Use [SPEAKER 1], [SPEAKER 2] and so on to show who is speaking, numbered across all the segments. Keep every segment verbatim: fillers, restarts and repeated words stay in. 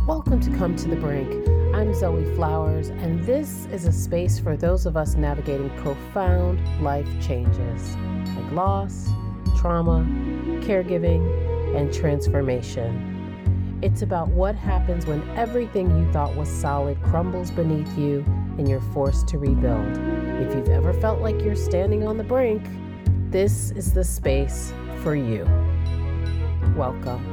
[SPEAKER 1] Welcome to Come to the Brink. I'm Zoe Flowers, and this is a space for those of us navigating profound life changes like loss, trauma, caregiving, and transformation. It's about what happens when everything you thought was solid crumbles beneath you and you're forced to rebuild. If you've ever felt like you're standing on the brink, this is the space for you. Welcome.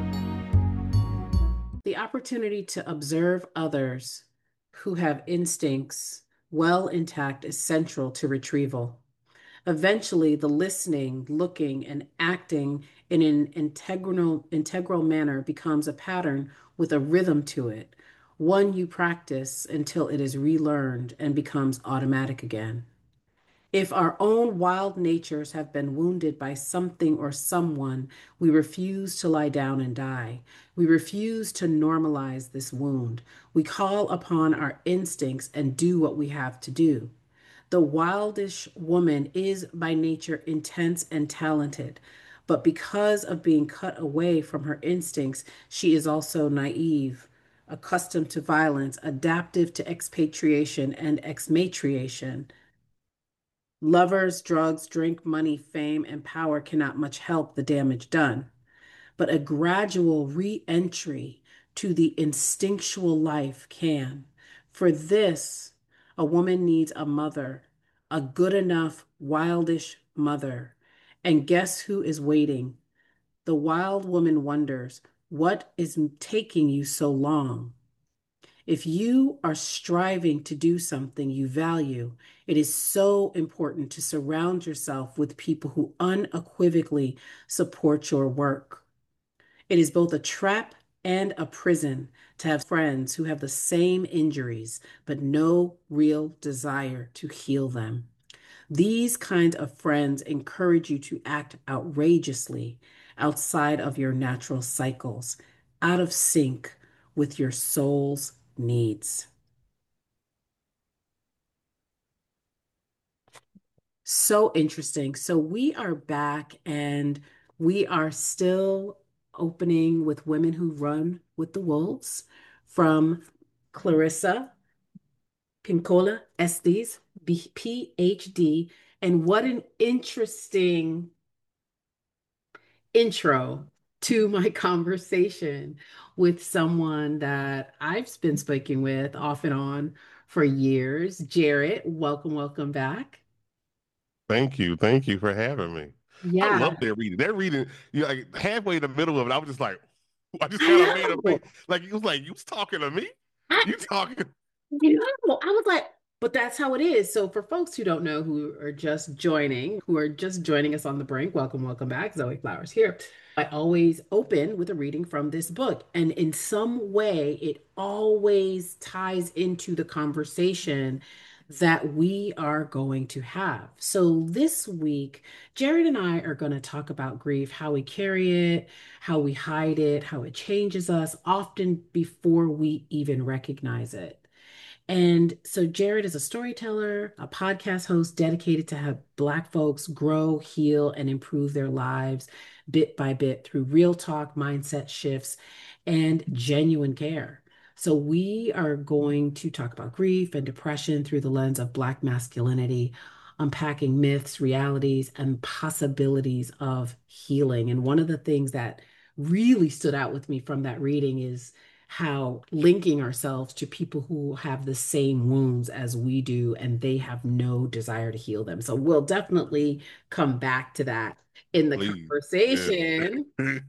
[SPEAKER 1] The opportunity to observe others who have instincts well intact is central to retrieval. Eventually, the listening, looking, and acting in an integral, integral manner becomes a pattern with a rhythm to it, one you practice until it is relearned and becomes automatic again. If our own wild natures have been wounded by something or someone, we refuse to lie down and die. We refuse to normalize this wound. We call upon our instincts and do what we have to do. The wildish woman is by nature intense and talented, but because of being cut away from her instincts, she is also naive, accustomed to violence, adaptive to expatriation and exmatriation. Lovers, drugs, drink, money, fame, and power cannot much help the damage done, but a gradual re entry to the instinctual life can. For this, a woman needs a mother, a good enough, wildish mother. And guess who is waiting? The wild woman wonders, what is taking you so long? If you are striving to do something you value, it is so important to surround yourself with people who unequivocally support your work. It is both a trap and a prison to have friends who have the same injuries, but no real desire to heal them. These kinds of friends encourage you to act outrageously outside of your natural cycles, out of sync with your soul's needs. So interesting. So we are back and we are still opening with Women Who Run with the Wolves from Clarissa Pincola Estes, P H D. And what an interesting intro to my conversation with someone that I've been speaking with off and on for years. Jared, welcome, welcome back.
[SPEAKER 2] Thank you. Thank you for having me. I
[SPEAKER 1] Yeah,
[SPEAKER 2] love their reading. They're reading, you know, like halfway in the middle of it, I was just like, I just
[SPEAKER 1] I
[SPEAKER 2] kind of made a
[SPEAKER 1] know.
[SPEAKER 2] face. Like, you was like, you was talking to me?
[SPEAKER 1] I
[SPEAKER 2] You talking?
[SPEAKER 1] know. I was like, but that's how it is. So for folks who don't know, who are just joining, who are just joining us on the brink, welcome, welcome back. Zoe Flowers here. I always open with a reading from this book, and in some way, it always ties into the conversation that we are going to have. So this week, Jared and I are going to talk about grief, how we carry it, how we hide it, how it changes us, often before we even recognize it. And so Jared is a storyteller, a podcast host dedicated to have Black folks grow, heal, and improve their lives bit by bit through real talk, mindset shifts, and genuine care. So we are going to talk about grief and depression through the lens of Black masculinity, unpacking myths, realities, and possibilities of healing. And one of the things that really stood out with me from that reading is how linking ourselves to people who have the same wounds as we do and they have no desire to heal them. So we'll definitely come back to that in the
[SPEAKER 2] Please. Yeah.
[SPEAKER 1] conversation.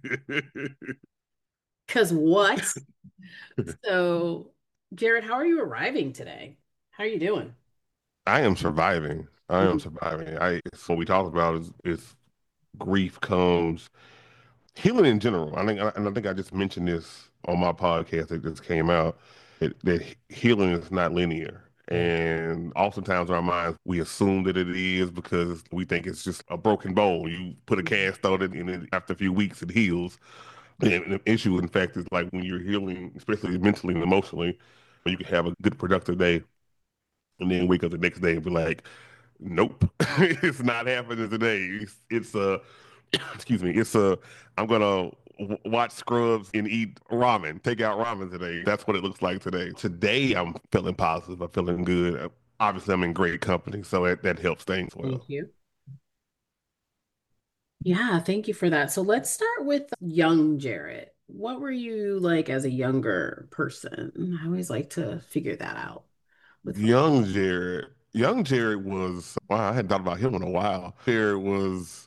[SPEAKER 1] Because what? So, Jared, how are you arriving today? How are you doing?
[SPEAKER 2] I am surviving. I am
[SPEAKER 1] Mhm.
[SPEAKER 2] surviving. I so what we talked about is is grief comes healing in general. I think and I think I just mentioned this on my podcast that just came out. It, that healing is not linear.
[SPEAKER 1] Yeah.
[SPEAKER 2] And oftentimes in our minds, we assume that it is because we think it's just a broken bone. You put a cast on it, and then after a few weeks, it heals. And the issue, in fact, is like when you're healing, especially mentally and emotionally, you can have a good productive day and then wake up the next day and be like, nope, it's not happening today. It's, it's uh, excuse me, it's uh, I'm gonna w- watch Scrubs and eat ramen, take out ramen today. That's what it looks like today. Today, I'm feeling positive. I'm feeling good. Uh, Obviously, I'm in great company, so that, that helps things
[SPEAKER 1] Thank
[SPEAKER 2] well.
[SPEAKER 1] you. Yeah, thank you for that. So let's start with young Jared. What were you like as a younger person? I always like to figure that out with folks.
[SPEAKER 2] Young Jared, young Jared was, wow, I hadn't thought about him in a while. Jared was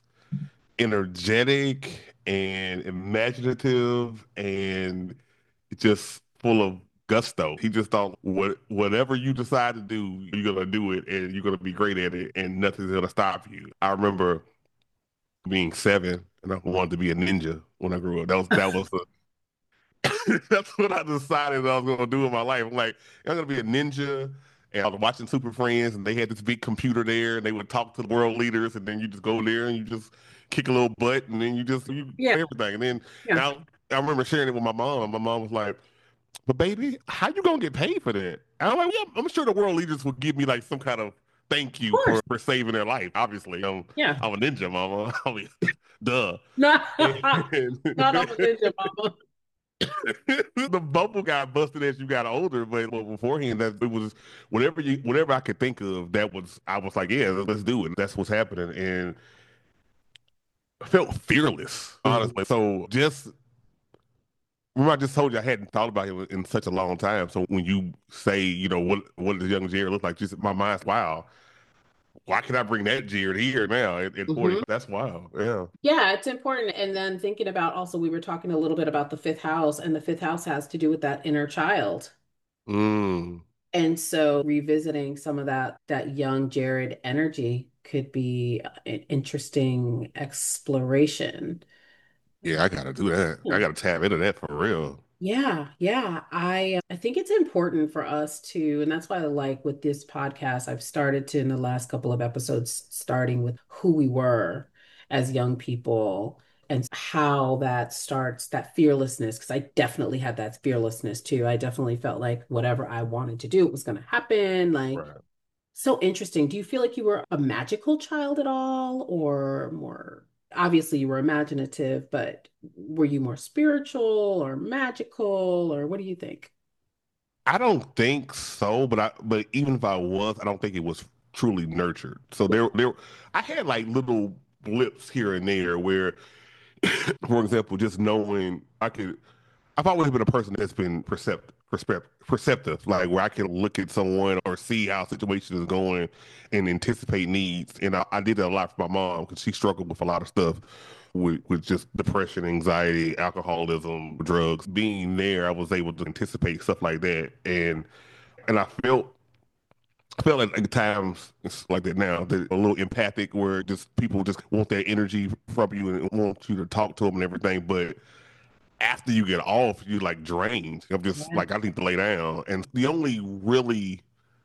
[SPEAKER 2] energetic and imaginative and just full of gusto. He just thought what whatever you decide to do, you're gonna do it and you're gonna be great at it and nothing's gonna stop you. I remember being seven and I wanted to be a ninja when I grew up. That was that was the that's what I decided I was gonna do in my life. I'm like, I'm gonna be a ninja. And I was watching Super Friends, and they had this big computer there, and they would talk to the world leaders, and then you just go there and you just kick a little butt, and then you just you
[SPEAKER 1] Yeah,
[SPEAKER 2] everything. And then
[SPEAKER 1] yeah,
[SPEAKER 2] I, I remember sharing it with my mom. My mom was like, "But baby, how you gonna get paid for that?" And I'm like, "Yeah, I'm sure the world leaders will give me like some kind of thank
[SPEAKER 1] of
[SPEAKER 2] you for
[SPEAKER 1] course.
[SPEAKER 2] for saving their life. Obviously, I'm
[SPEAKER 1] Yeah.
[SPEAKER 2] I'm a ninja, mama. I mean, duh."
[SPEAKER 1] Not,
[SPEAKER 2] And
[SPEAKER 1] not I'm a ninja mama.
[SPEAKER 2] the bubble got busted as you got older, but well, beforehand, that it was whatever you, whatever I could think of. That was I was like, yeah, let's do it. That's what's happening, and I felt fearless,
[SPEAKER 1] Mhm.
[SPEAKER 2] honestly. So just remember, I just told you I hadn't thought about it in such a long time. So when you say, you know, what what does young Jared look like? Just my mind's wow. Why can I bring that Jared here now at, at forty?
[SPEAKER 1] Mhm.
[SPEAKER 2] That's wild. Yeah.
[SPEAKER 1] Yeah, it's important. And then thinking about also, we were talking a little bit about the fifth house, and the fifth house has to do with that inner child.
[SPEAKER 2] Mm.
[SPEAKER 1] And so revisiting some of that that young Jared energy could be an interesting exploration.
[SPEAKER 2] Yeah, I gotta do that. I gotta tap into that for real.
[SPEAKER 1] Yeah, yeah. I I think it's important for us to, and that's why I like with this podcast, I've started to in the last couple of episodes, starting with who we were as young people and how that starts, that fearlessness, because I definitely had that fearlessness too. I definitely felt like whatever I wanted to do, it was going to happen. Like,
[SPEAKER 2] Right.
[SPEAKER 1] so interesting. Do you feel like you were a magical child at all, or more? Obviously, you were imaginative, but were you more spiritual or magical, or what do you think?
[SPEAKER 2] I don't think so, but I but even if I was, I don't think it was truly nurtured. So there there I had like little blips here and there where, for example, just knowing I could I've always been a person that's been percept, percept, perceptive, like where I can look at someone or see how a situation is going and anticipate needs. And I, I did that a lot for my mom because she struggled with a lot of stuff with, with just depression, anxiety, alcoholism, drugs. Being there, I was able to anticipate stuff like that. And and I felt I felt like at times it's like that now, that a little empathic where just people just want that energy from you and want you to talk to them and everything. But after you get off, you like drained. I'm just
[SPEAKER 1] Yeah.
[SPEAKER 2] like, I need to lay down. And the only really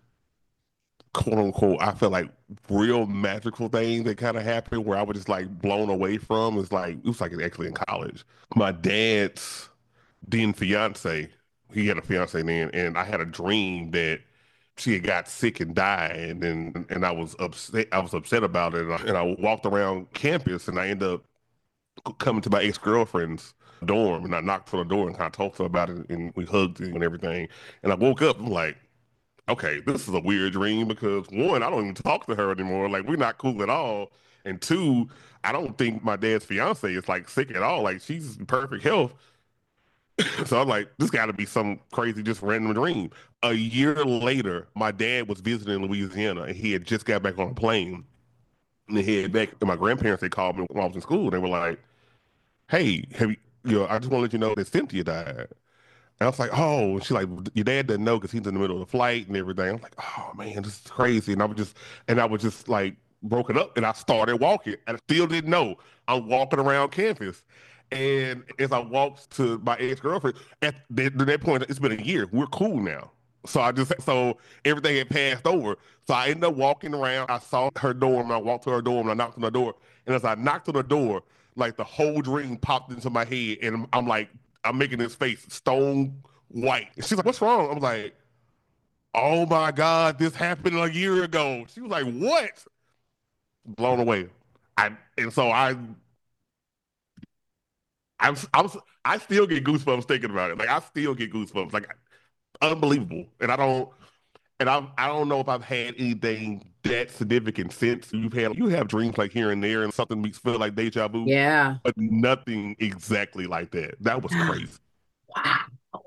[SPEAKER 2] quote unquote, I feel like real magical thing that kind of happened where I was just like blown away from is like, it was like actually in college. My dad's then fiance, he had a fiance then, and I had a dream that she had got sick and died, and and I was upset. I was upset about it, and I, and I walked around campus, and I ended up coming to my ex girlfriend's dorm, and I knocked on the door and kind of talked to her about it, and we hugged and everything. And I woke up, I'm like, okay, this is a weird dream because one, I don't even talk to her anymore. Like we're not cool at all, and two, I don't think my dad's fiance is like sick at all. Like she's in perfect health. So I'm like, this got to be some crazy, just random dream. A year later, my dad was visiting Louisiana, and he had just got back on a plane. And he had back, and my grandparents they called me when I was in school. They were like, hey, have you, you know, I just want to let you know that Cynthia died. And I was like, oh, and she like, your dad doesn't know because he's in the middle of the flight and everything. I'm like, oh man, this is crazy. And I was just, and I was just like broken up and I started walking and I still didn't know. I'm walking around campus. And as I walked to my ex-girlfriend, at that, that point, it's been a year. We're cool now. So I just, so everything had passed over. So I ended up walking around. I saw her dorm. I walked to her dorm and I knocked on the door. And as I knocked on the door, like the whole dream popped into my head. And I'm like, I'm making this face stone white. And she's like, what's wrong? I'm like, oh my God, this happened a year ago. She was like, what? Blown away. I and so I I'm, I'm, I still get goosebumps thinking about it. Like I still get goosebumps. Like unbelievable. And I don't, and I, I don't know if I've had anything that significant since. You've had, you have dreams like here and there, and something makes feel like deja vu,
[SPEAKER 3] Yeah.
[SPEAKER 2] but nothing exactly like that. That was crazy.
[SPEAKER 3] Wow.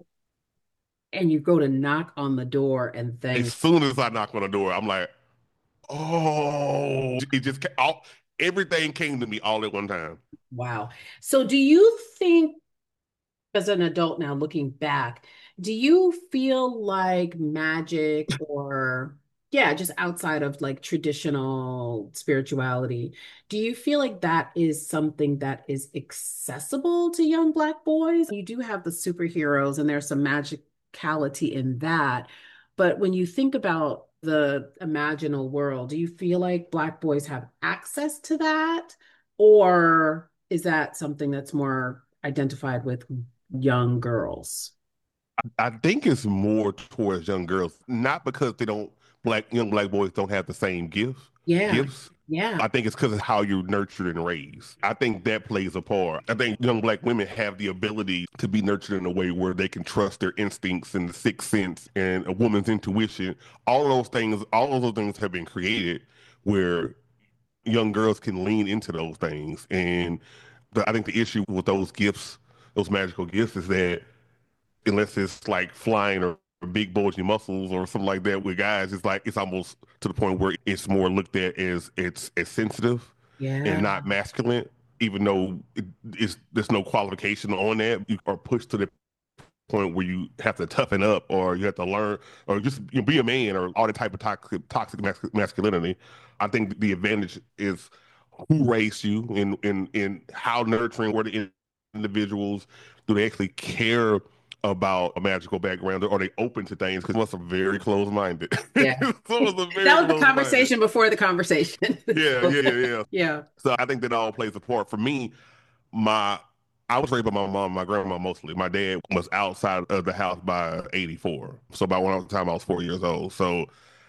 [SPEAKER 3] And you go to knock on the door and
[SPEAKER 2] As
[SPEAKER 3] things.
[SPEAKER 2] soon as I knock on the door, I'm like, oh, it just ca- all everything came to me all at one time.
[SPEAKER 3] Wow. So do you think, as an adult now looking back, do you feel like magic or, yeah, just outside of like traditional spirituality, do you feel like that is something that is accessible to young Black boys? You do have the superheroes and there's some magicality in that. But when you think about the imaginal world, do you feel like Black boys have access to that? Or is that something that's more identified with young girls?
[SPEAKER 2] I think it's more towards young girls, not because they don't black young black boys don't have the same gifts
[SPEAKER 3] Yeah,
[SPEAKER 2] gifts.
[SPEAKER 3] yeah,
[SPEAKER 2] I think it's because of how you're nurtured and raised. I think that plays a part. I think young black women have the ability to be nurtured in a way where they can trust their instincts and the sixth sense and a woman's intuition. All of those things, all of those things have been created where young girls can lean into those things. And the, I think the issue with those gifts, those magical gifts, is that unless it's like flying or big bulging muscles or something like that with guys, it's like it's almost to the point where it's more looked at as it's as sensitive and
[SPEAKER 3] yeah,
[SPEAKER 2] not masculine, even though it, it's there's no qualification on that. You are pushed to the point where you have to toughen up or you have to learn or just you know, be a man or all the type of toxic toxic masculinity. I think the advantage is who raised you and and and how nurturing were the individuals. Do they actually care about a magical background, or are they open to things? Because some are very closed-minded.
[SPEAKER 3] yeah.
[SPEAKER 2] Some of them are
[SPEAKER 3] That
[SPEAKER 2] very
[SPEAKER 3] was the
[SPEAKER 2] closed-minded.
[SPEAKER 3] conversation before the conversation.
[SPEAKER 2] Yeah, yeah, yeah, yeah.
[SPEAKER 3] Yeah.
[SPEAKER 2] So I think that all plays a part. For me, my I was raised by my mom, and my grandma mostly. My dad was outside of the house by eighty-four. So by one time I was four years old. So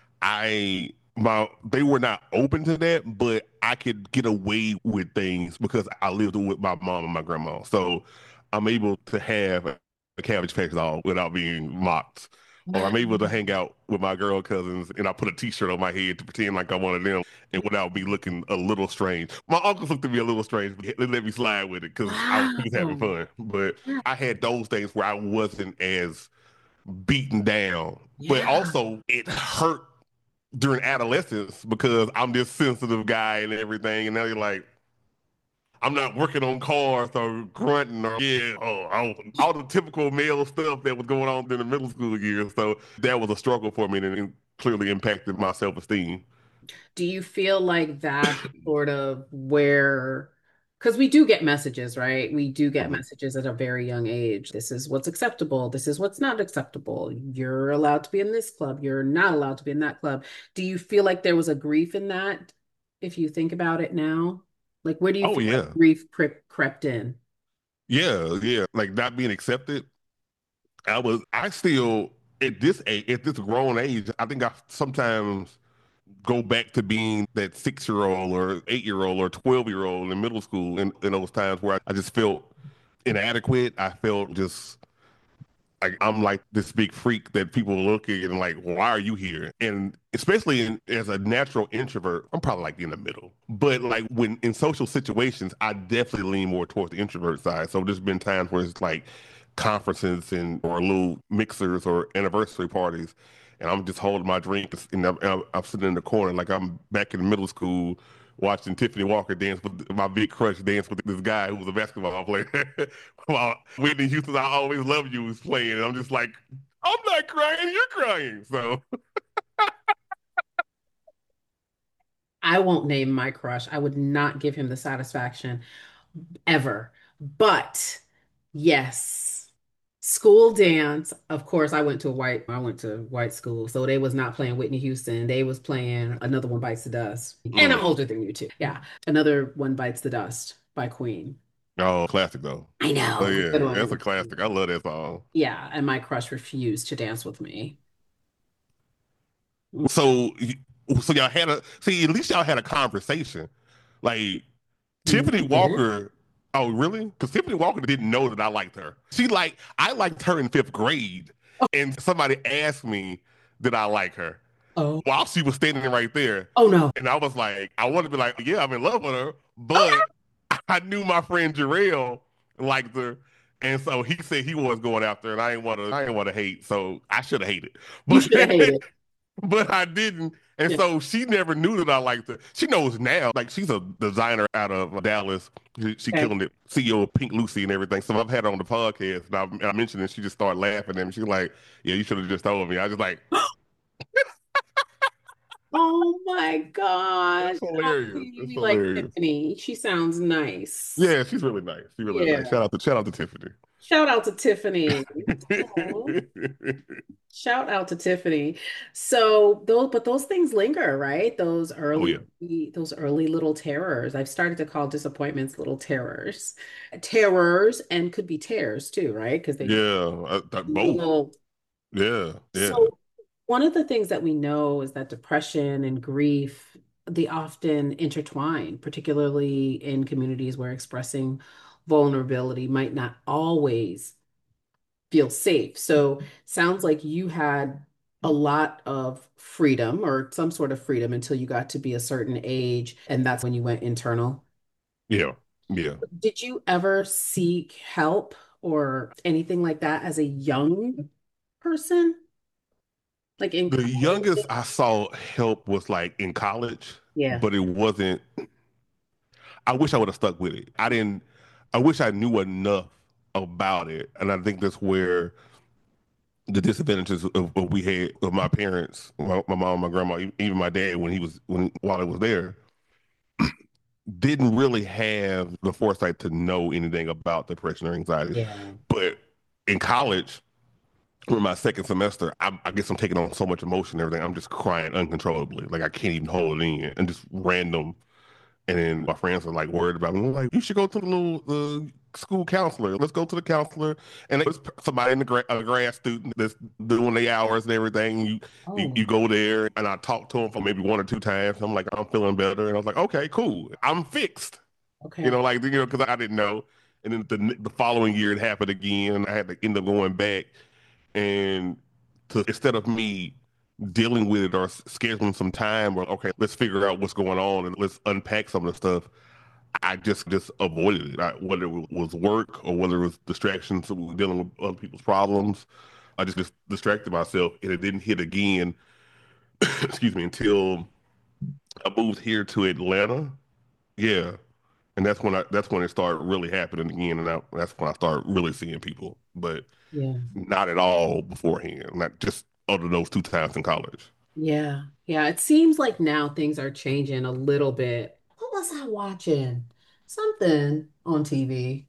[SPEAKER 2] I my they were not open to that, but I could get away with things because I lived with my mom and my grandma. So I'm able to have a Cabbage Patch doll without being mocked. Or I'm able to hang out with my girl cousins and I put a t-shirt on my head to pretend like I'm one of them and without me looking a little strange. My uncles looked at me a little strange, but they let me slide with it because I was, we was having
[SPEAKER 3] Wow.
[SPEAKER 2] fun. But I had those things where I wasn't as beaten down. But
[SPEAKER 3] Yeah.
[SPEAKER 2] also it hurt during adolescence because I'm this sensitive guy and everything. And now you're like, I'm not working on cars or grunting or yeah, oh, all, all the typical male stuff that was going on in the middle school years. So that was a struggle for me and it clearly impacted my self-esteem.
[SPEAKER 3] Do you feel like that's sort of where, because we do get messages, right? We do get
[SPEAKER 2] Mhm.
[SPEAKER 3] messages at a very young age. This is what's acceptable. This is what's not acceptable. You're allowed to be in this club. You're not allowed to be in that club. Do you feel like there was a grief in that if you think about it now? Like, where do you
[SPEAKER 2] Oh
[SPEAKER 3] feel like
[SPEAKER 2] yeah.
[SPEAKER 3] grief crept crept in?
[SPEAKER 2] Yeah, yeah. Like not being accepted. I was I still at this age, at this grown age, I think I sometimes go back to being that six year old or eight year old or twelve year old in middle school in, in those times where I, I just felt inadequate. I felt just like I'm like this big freak that people look at and like, why are you here? And especially in, as a natural introvert, I'm probably like in the middle. But like when in social situations, I definitely lean more towards the introvert side. So there's been times where it's like conferences and or little mixers or anniversary parties, and I'm just holding my drink and I'm, I'm, I'm sitting in the corner like I'm back in middle school watching Tiffany Walker dance with my big crush dance with this guy who was a basketball player. While Whitney Houston, I Always Love You was playing. And I'm just like, I'm not crying, you're crying. So,
[SPEAKER 3] I won't name my crush. I would not give him the satisfaction ever. But yes, school dance. Of course, I went to a white, I went to white school, so they was not playing Whitney Houston. They was playing Another One Bites the Dust. And I'm
[SPEAKER 2] mm.
[SPEAKER 3] older than you too. Yeah, Another One Bites the Dust by Queen.
[SPEAKER 2] Oh, classic though.
[SPEAKER 3] I
[SPEAKER 2] Oh,
[SPEAKER 3] know, it's a good
[SPEAKER 2] yeah, that's a
[SPEAKER 3] one.
[SPEAKER 2] classic. I love that song.
[SPEAKER 3] Yeah, and my crush refused to dance with me.
[SPEAKER 2] So, so y'all had a, see, at least y'all had a conversation. Like,
[SPEAKER 3] We
[SPEAKER 2] Tiffany
[SPEAKER 3] did.
[SPEAKER 2] Walker. Oh, really? Because Tiffany Walker didn't know that I liked her. She like I liked her in fifth grade,
[SPEAKER 3] Oh,
[SPEAKER 2] and somebody asked me did I like her
[SPEAKER 3] oh,
[SPEAKER 2] while she was standing right there,
[SPEAKER 3] oh no.
[SPEAKER 2] and I was like, I wanted to be like, yeah, I'm in love with her, but I knew my friend Jarrell liked her, and so he said he was going after her, and I didn't want to, I didn't want to hate, so I should have hated,
[SPEAKER 3] You
[SPEAKER 2] but
[SPEAKER 3] should have hated.
[SPEAKER 2] but I didn't. And
[SPEAKER 3] Yeah.
[SPEAKER 2] so she never knew that I liked her. She knows now. Like she's a designer out of Dallas. She, she
[SPEAKER 3] Okay.
[SPEAKER 2] killing it. C E O of Pink Lucy and everything. So I've had her on the podcast and I, I mentioned it. She just started laughing and she's like, yeah, you should have just told me. I was just like,
[SPEAKER 3] Oh my gosh.
[SPEAKER 2] that's
[SPEAKER 3] Oh,
[SPEAKER 2] hilarious.
[SPEAKER 3] we
[SPEAKER 2] That's
[SPEAKER 3] we like
[SPEAKER 2] hilarious.
[SPEAKER 3] Tiffany. She sounds nice.
[SPEAKER 2] Yeah, she's really nice. She's really nice.
[SPEAKER 3] Yeah.
[SPEAKER 2] Shout out to shout out to Tiffany.
[SPEAKER 3] Shout out to Tiffany. Aw. Shout out to Tiffany. So those, but those things linger, right? Those
[SPEAKER 2] Oh yeah.
[SPEAKER 3] early, those early little terrors. I've started to call disappointments little terrors, terrors, and could be tears too, right? Because they just
[SPEAKER 2] Yeah. I, I- both.
[SPEAKER 3] little.
[SPEAKER 2] Yeah. Yeah.
[SPEAKER 3] So one of the things that we know is that depression and grief, they often intertwine, particularly in communities where expressing vulnerability might not always feel safe. So sounds like you had a lot of freedom or some sort of freedom until you got to be a certain age, and that's when you went internal.
[SPEAKER 2] Yeah. Yeah.
[SPEAKER 3] Did you ever seek help or anything like that as a young person? Like in
[SPEAKER 2] The youngest
[SPEAKER 3] college?
[SPEAKER 2] I saw help was like in college,
[SPEAKER 3] Yeah.
[SPEAKER 2] but it wasn't. I wish I would have stuck with it. I didn't. I wish I knew enough about it, and I think that's where the disadvantages of, of we had of my parents, my, my mom, my grandma, e- even my dad when he was when while I was there, didn't really have the foresight to know anything about depression or anxiety.
[SPEAKER 3] Yeah.
[SPEAKER 2] But in college, for my second semester, I, I guess I'm taking on so much emotion and everything. I'm just crying uncontrollably, like I can't even hold it in, and just random. And then my friends are like worried about me. I'm like, you should go to the little the school counselor. Let's go to the counselor. And it's somebody in the gra- a grad student that's doing the hours and everything. You, you
[SPEAKER 3] Oh,
[SPEAKER 2] you go there and I talk to him for maybe one or two times. I'm like, I'm feeling better. And I was like, okay, cool. I'm fixed. You
[SPEAKER 3] okay.
[SPEAKER 2] know, like you know, because I didn't know. And then the the following year it happened again. And I had to end up going back and to instead of me dealing with it or scheduling some time or okay, let's figure out what's going on and let's unpack some of the stuff. I just just avoided it, I, whether it was work or whether it was distractions dealing with other people's problems. I just, just distracted myself, and it didn't hit again. excuse me, until I moved here to Atlanta. Yeah, and that's when I that's when it started really happening again, and I, that's when I started really seeing people, but
[SPEAKER 3] Yeah.
[SPEAKER 2] not at all beforehand. Not just other than those two times in college.
[SPEAKER 3] Yeah. Yeah. It seems like now things are changing a little bit. What was I watching? Something on T V.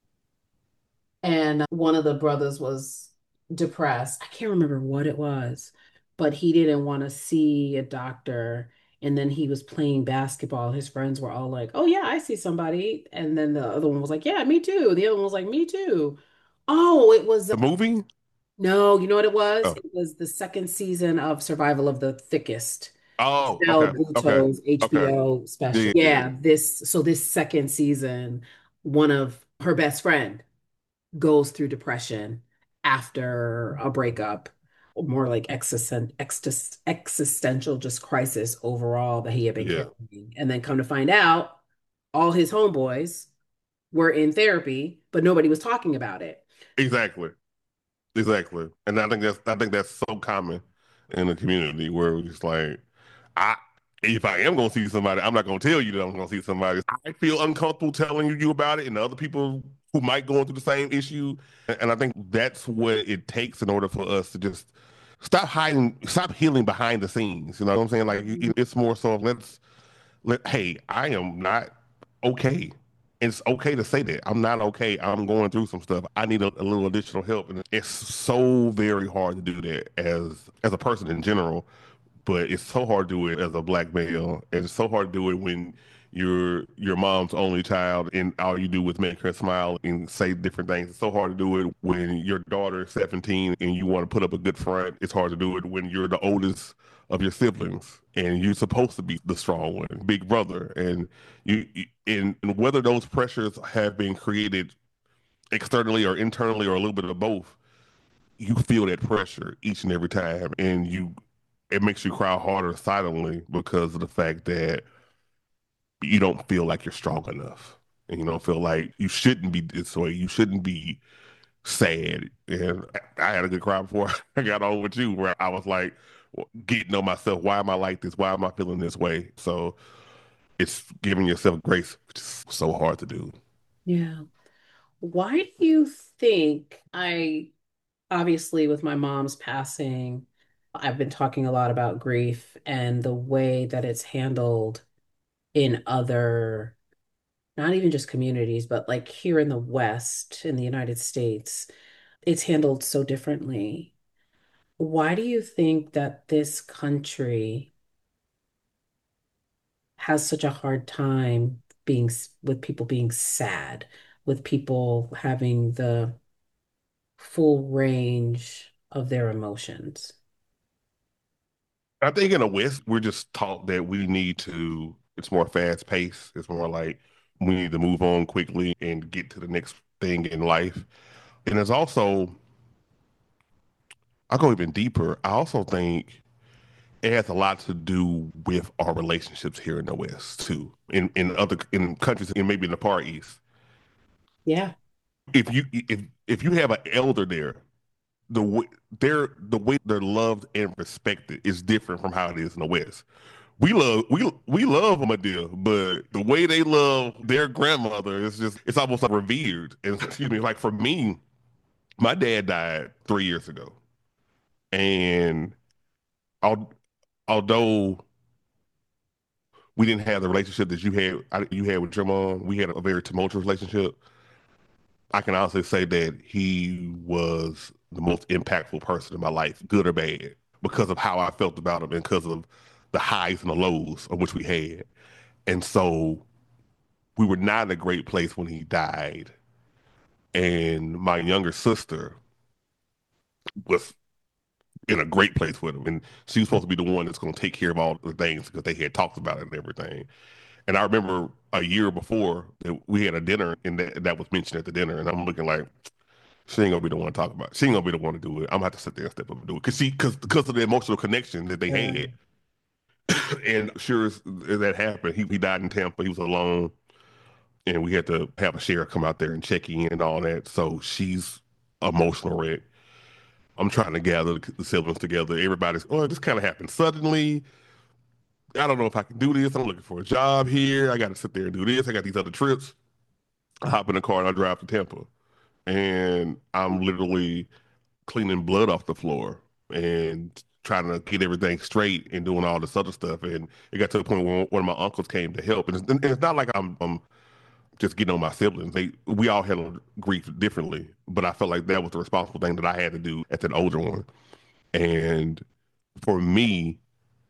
[SPEAKER 3] And one of the brothers was depressed. I can't remember what it was, but he didn't want to see a doctor. And then he was playing basketball. His friends were all like, oh, yeah, I see somebody. And then the other one was like, yeah, me too. The other one was like, me too. Oh, it was,
[SPEAKER 2] The movie?
[SPEAKER 3] no, you know what it was?
[SPEAKER 2] Oh,
[SPEAKER 3] It was the second season of Survival of the Thickest.
[SPEAKER 2] oh,
[SPEAKER 3] Mel
[SPEAKER 2] okay, okay,
[SPEAKER 3] Bluto's
[SPEAKER 2] okay.
[SPEAKER 3] H B O
[SPEAKER 2] Yeah,
[SPEAKER 3] special.
[SPEAKER 2] yeah, yeah.
[SPEAKER 3] Yeah, this, so this second season, one of her best friend goes through depression after a breakup, more like existen exist existential just crisis overall that he had been
[SPEAKER 2] Yeah,
[SPEAKER 3] carrying. And then come to find out, all his homeboys were in therapy, but nobody was talking about it.
[SPEAKER 2] exactly. Exactly. And I think that's I think that's so common in the community where it's like I if I am gonna see somebody, I'm not gonna tell you that I'm gonna see somebody. I feel uncomfortable telling you about it and other people who might go through the same issue. And I think that's what it takes in order for us to just stop hiding, stop healing behind the scenes. You know what I'm saying? Like
[SPEAKER 3] Mhm.
[SPEAKER 2] it's more so let's let, hey, I am not okay. It's okay to say that. I'm not okay. I'm going through some stuff. I need a, a little additional help. And it's so very hard to do that as as a person in general, but it's so hard to do it as a black male. And it's so hard to do it when you're your mom's only child and all you do is make her smile and say different things. It's so hard to do it when your daughter is seventeen and you want to put up a good front. It's hard to do it when you're the oldest of your siblings and you're supposed to be the strong one, big brother. And you and, and whether those pressures have been created externally or internally or a little bit of both, you feel that pressure each and every time, and you it makes you cry harder silently because of the fact that you don't feel like you're strong enough, and you don't feel like you shouldn't be this way. You shouldn't be sad. And I, I had a good cry before I got on with you, where I was like getting on myself. Why am I like this? Why am I feeling this way? So it's giving yourself grace, which is so hard to do.
[SPEAKER 3] Yeah. Why do you think I, obviously, with my mom's passing, I've been talking a lot about grief and the way that it's handled in other, not even just communities, but like here in the West, in the United States, it's handled so differently. Why do you think that this country has such a hard time being with people being sad, with people having the full range of their emotions?
[SPEAKER 2] I think in the West, we're just taught that we need to, it's more fast paced. It's more like we need to move on quickly and get to the next thing in life. And it's also, I go even deeper. I also think it has a lot to do with our relationships here in the West too. In in other in countries and maybe in the Far East.
[SPEAKER 3] Yeah,
[SPEAKER 2] If you if if you have an elder there, the way they're the way they're loved and respected is different from how it is in the West. We love we we love them, my dear, but the way they love their grandmother is just it's almost like revered. And excuse me, like for me, my dad died three years ago, and al- although we didn't have the relationship that you had I- you had with your mom, we had a very tumultuous relationship. I can honestly say that he was the most impactful person in my life, good or bad, because of how I felt about him and because of the highs and the lows of which we had. And so we were not in a great place when he died. And my younger sister was in a great place with him. And she was supposed to be the one that's going to take care of all the things because they had talked about it and everything. And I remember a year before that we had a dinner and that, that was mentioned at the dinner. And I'm looking like, she ain't gonna be the one to talk about it. She ain't gonna be the one to do it. I'm gonna have to sit there and step up and do it. Cause she, cause, because of the emotional connection that they
[SPEAKER 3] yeah,
[SPEAKER 2] had. And sure as that happened, he, he died in Tampa. He was alone. And we had to have a sheriff come out there and check in and all that. So she's emotional wreck. I'm trying to gather the siblings together. Everybody's, oh, this kind of happened suddenly. I don't know if I can do this. I'm looking for a job here. I got to sit there and do this. I got these other trips. I hop in the car and I drive to Tampa. And I'm literally cleaning blood off the floor and trying to get everything straight and doing all this other stuff. And it got to the point where one of my uncles came to help. And it's, and it's not like I'm, I'm just getting on my siblings. They we all handle grief differently, but I felt like that was the responsible thing that I had to do as an older one. And for me,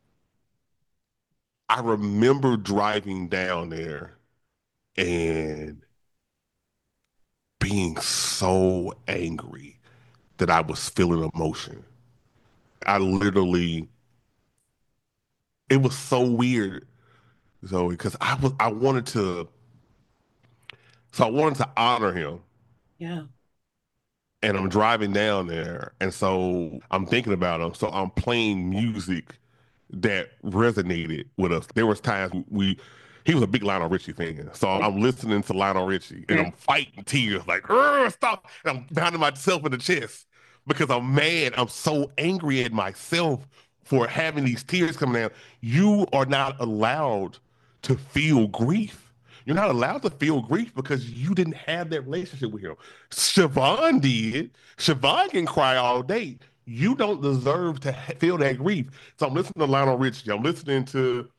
[SPEAKER 2] I remember driving down there and being so angry that I was feeling emotion. I literally, it was so weird, Zoe, because I was I wanted to, so I wanted to honor him,
[SPEAKER 3] yeah,
[SPEAKER 2] and I'm driving down there, and so I'm thinking about him. So I'm playing music that resonated with us. There was times we, he was a big Lionel Richie fan, so I'm listening to Lionel Richie, and
[SPEAKER 3] yeah,
[SPEAKER 2] I'm fighting tears like, "Ugh, stop!" And I'm pounding myself in the chest because I'm mad. I'm so angry at myself for having these tears coming down. You are not allowed to feel grief. You're not allowed to feel grief because you didn't have that relationship with him. Siobhan did. Siobhan can cry all day. You don't deserve to ha- feel that grief. So I'm listening to Lionel Richie. I'm listening to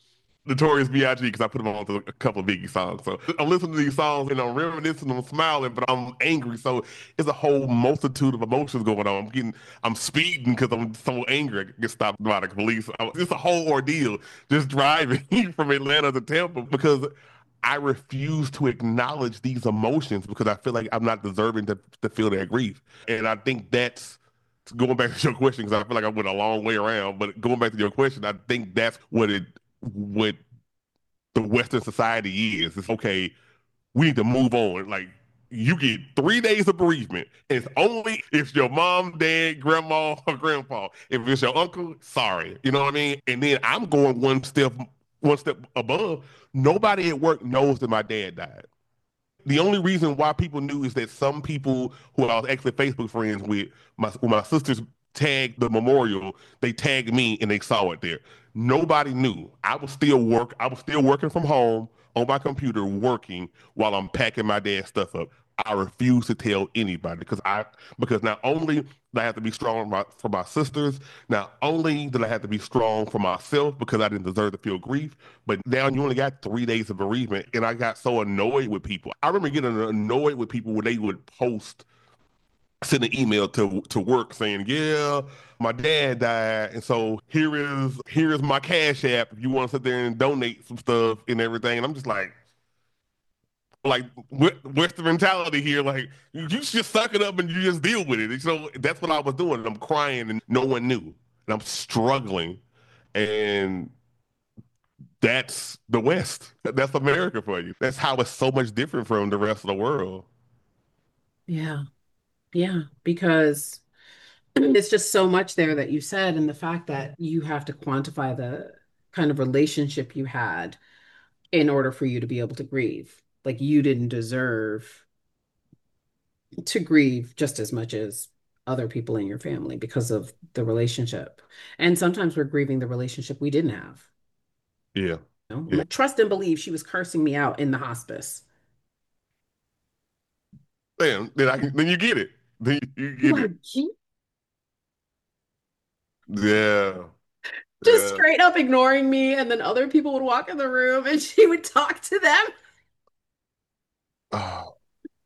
[SPEAKER 2] Notorious B I G because I put him on to a couple of Biggie songs. So I'm listening to these songs and I'm reminiscing, I'm smiling, but I'm angry. So it's a whole multitude of emotions going on. I'm getting, I'm speeding because I'm so angry. I get stopped by the police. I- It's a whole ordeal just driving from Atlanta to Tampa because I refuse to acknowledge these emotions because I feel like I'm not deserving to, to feel that grief. And I think that's going back to your question because I feel like I went a long way around. But going back to your question, I think that's what it what the Western society is. It's okay, we need to move on. Like you get three days of bereavement. It's only if your mom, dad, grandma, or grandpa. If it's your uncle, sorry. You know what I mean? And then I'm going one step one step above. Nobody at work knows that my dad died. The only reason why people knew is that some people who I was actually Facebook friends with, my when my sisters tagged the memorial, they tagged me and they saw it there. Nobody knew. I was still work. I was still working from home on my computer, working while I'm packing my dad's stuff up. I refuse to tell anybody because I because not only do I have to be strong for my, for my sisters, not only did I have to be strong for myself because I didn't deserve to feel grief, but now you only got three days of bereavement, and I got so annoyed with people. I remember getting annoyed with people when they would post, send an email to to work saying, "Yeah, my dad died, and so here is here is my Cash App if you want to sit there and donate some stuff and everything." And I'm just like, like what's the mentality here? Like you just suck it up and you just deal with it. And so that's what I was doing. I'm crying and no one knew, and I'm struggling, and that's the West. That's America for you. That's how it's so much different from the rest of the world.
[SPEAKER 3] Yeah. Yeah. Because it's just so much there that you said, and the fact that you have to quantify the kind of relationship you had in order for you to be able to grieve. Like you didn't deserve to grieve just as much as other people in your family because of the relationship. And sometimes we're grieving the relationship we didn't have.
[SPEAKER 2] Yeah,
[SPEAKER 3] You know?
[SPEAKER 2] yeah.
[SPEAKER 3] Like, trust and believe she was cursing me out in the hospice.
[SPEAKER 2] Then, then I can, then you get it. Then you, you
[SPEAKER 3] You
[SPEAKER 2] get
[SPEAKER 3] are
[SPEAKER 2] it.
[SPEAKER 3] she
[SPEAKER 2] Yeah,
[SPEAKER 3] just
[SPEAKER 2] yeah.
[SPEAKER 3] straight up ignoring me, and then other people would walk in the room and she would talk to them.
[SPEAKER 2] Oh,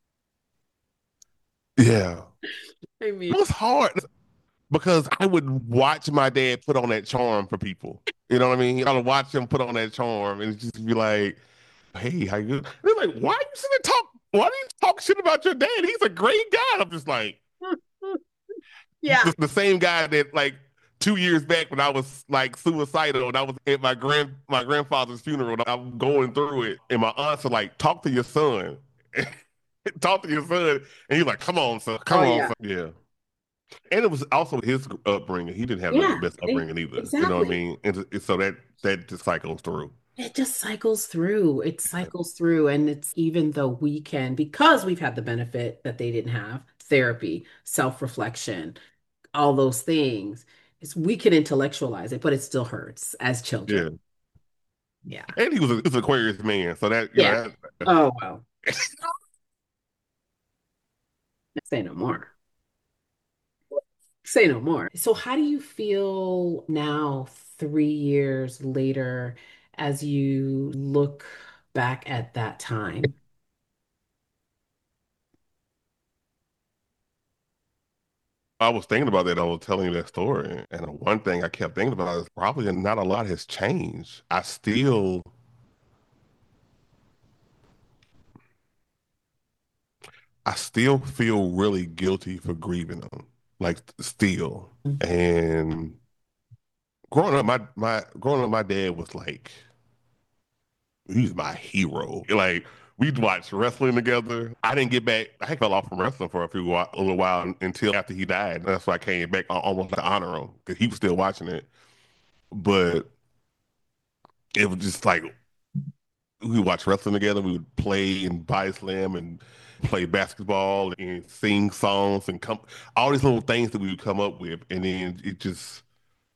[SPEAKER 2] yeah.
[SPEAKER 3] I mean,
[SPEAKER 2] It was hard because I would watch my dad put on that charm for people. You know what I mean? I would watch him put on that charm and just be like, "Hey, how you?" doing?" They're like, "Why you sitting there talk? Why do you talk shit about your dad? He's a great guy." I'm just like,
[SPEAKER 3] yeah.
[SPEAKER 2] the, the same guy that like two years back when I was like suicidal and I was at my grand my grandfather's funeral and I'm going through it and my aunts are like, "Talk to your son." Talk to your son. And he's like, "Come on, son.
[SPEAKER 3] Oh,
[SPEAKER 2] Come on,
[SPEAKER 3] yeah.
[SPEAKER 2] son." Yeah. And it was also his upbringing. He didn't have the
[SPEAKER 3] Yeah.
[SPEAKER 2] best
[SPEAKER 3] e-
[SPEAKER 2] upbringing either. You know what I
[SPEAKER 3] Exactly.
[SPEAKER 2] mean? And so that that just cycles through.
[SPEAKER 3] It just cycles through. It cycles through. And it's even though we can, because we've had the benefit that they didn't have, therapy, self-reflection, all those things, is we can intellectualize it, but it still hurts as children.
[SPEAKER 2] Yeah.
[SPEAKER 3] Yeah.
[SPEAKER 2] And he was a, he was an Aquarius man. So that, you
[SPEAKER 3] Yeah.
[SPEAKER 2] know, that,
[SPEAKER 3] Oh, well. Say no more. Say no more. So, how do you feel now, three years later, as you look back at that time?
[SPEAKER 2] I was thinking about that. I was telling you that story. And one thing I kept thinking about is probably not a lot has changed. I still, I still feel really guilty for grieving them. Like still. And growing up, my, my, growing up, my dad was like, he's my hero. Like we'd watch wrestling together. I didn't get back. I fell off from wrestling for a few while, a little while until after he died. That's why I came back almost to honor him because he was still watching it. But it was just like we would watch wrestling together. We would play in body slam and play basketball and sing songs and come all these little things that we would come up with. And then it just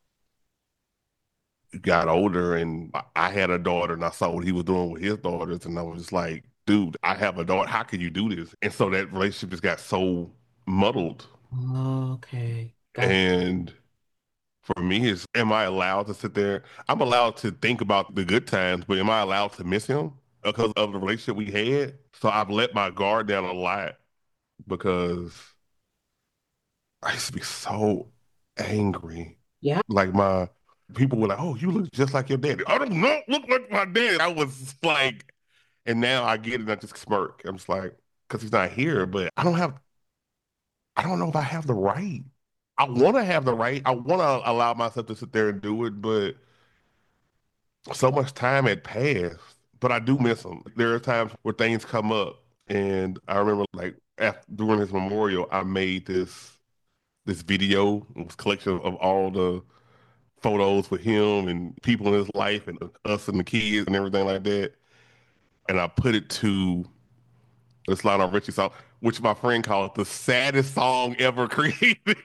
[SPEAKER 2] got older and I had a daughter and I saw what he was doing with his daughters and I was just like, dude, I have a daughter. How can you do this? And so that relationship just got so muddled.
[SPEAKER 3] Okay. Got
[SPEAKER 2] And for me is, am I allowed to sit there? I'm allowed to think about the good times, but am I allowed to miss him because of the relationship we had? So I've let my guard down a lot because I used to be so angry.
[SPEAKER 3] Yeah.
[SPEAKER 2] Like my people were like, "Oh, you look just like your daddy." I don't not look like my dad. I was like, and now I get it. And I just smirk. I'm just like, because he's not here, but I don't have. I don't know if I have the right. I want to have the right. I want to allow myself to sit there and do it, but so much time had passed. But I do miss him. There are times where things come up, and I remember like after, during his memorial, I made this this video, this collection of all the photos with him and people in his life and us and the kids and everything like that. And I put it to this Lionel Richie song, which my friend called the saddest song ever created.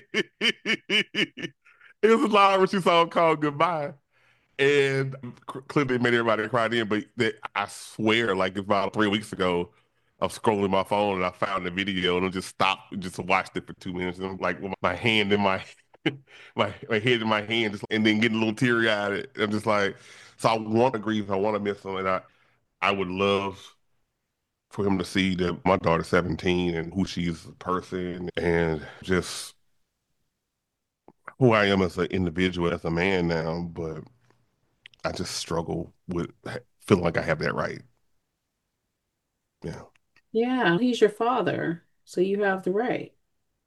[SPEAKER 2] It was a Lionel Richie song called Goodbye. And clearly made everybody cry in, but that, I swear, like about three weeks ago, I was scrolling my phone and I found the video and I just stopped and just watched it for two minutes. And I'm like with my hand in my my my head in my hand, just, and then getting a little teary eyed. I'm just like, so I want to grieve, I want to miss him, and I I would love for him to see that my daughter's seventeen and who she is as a person and just who I am as an individual, as a man now. But I just struggle with feeling like I have that right. Yeah.
[SPEAKER 3] Yeah, he's your father, so you have the right.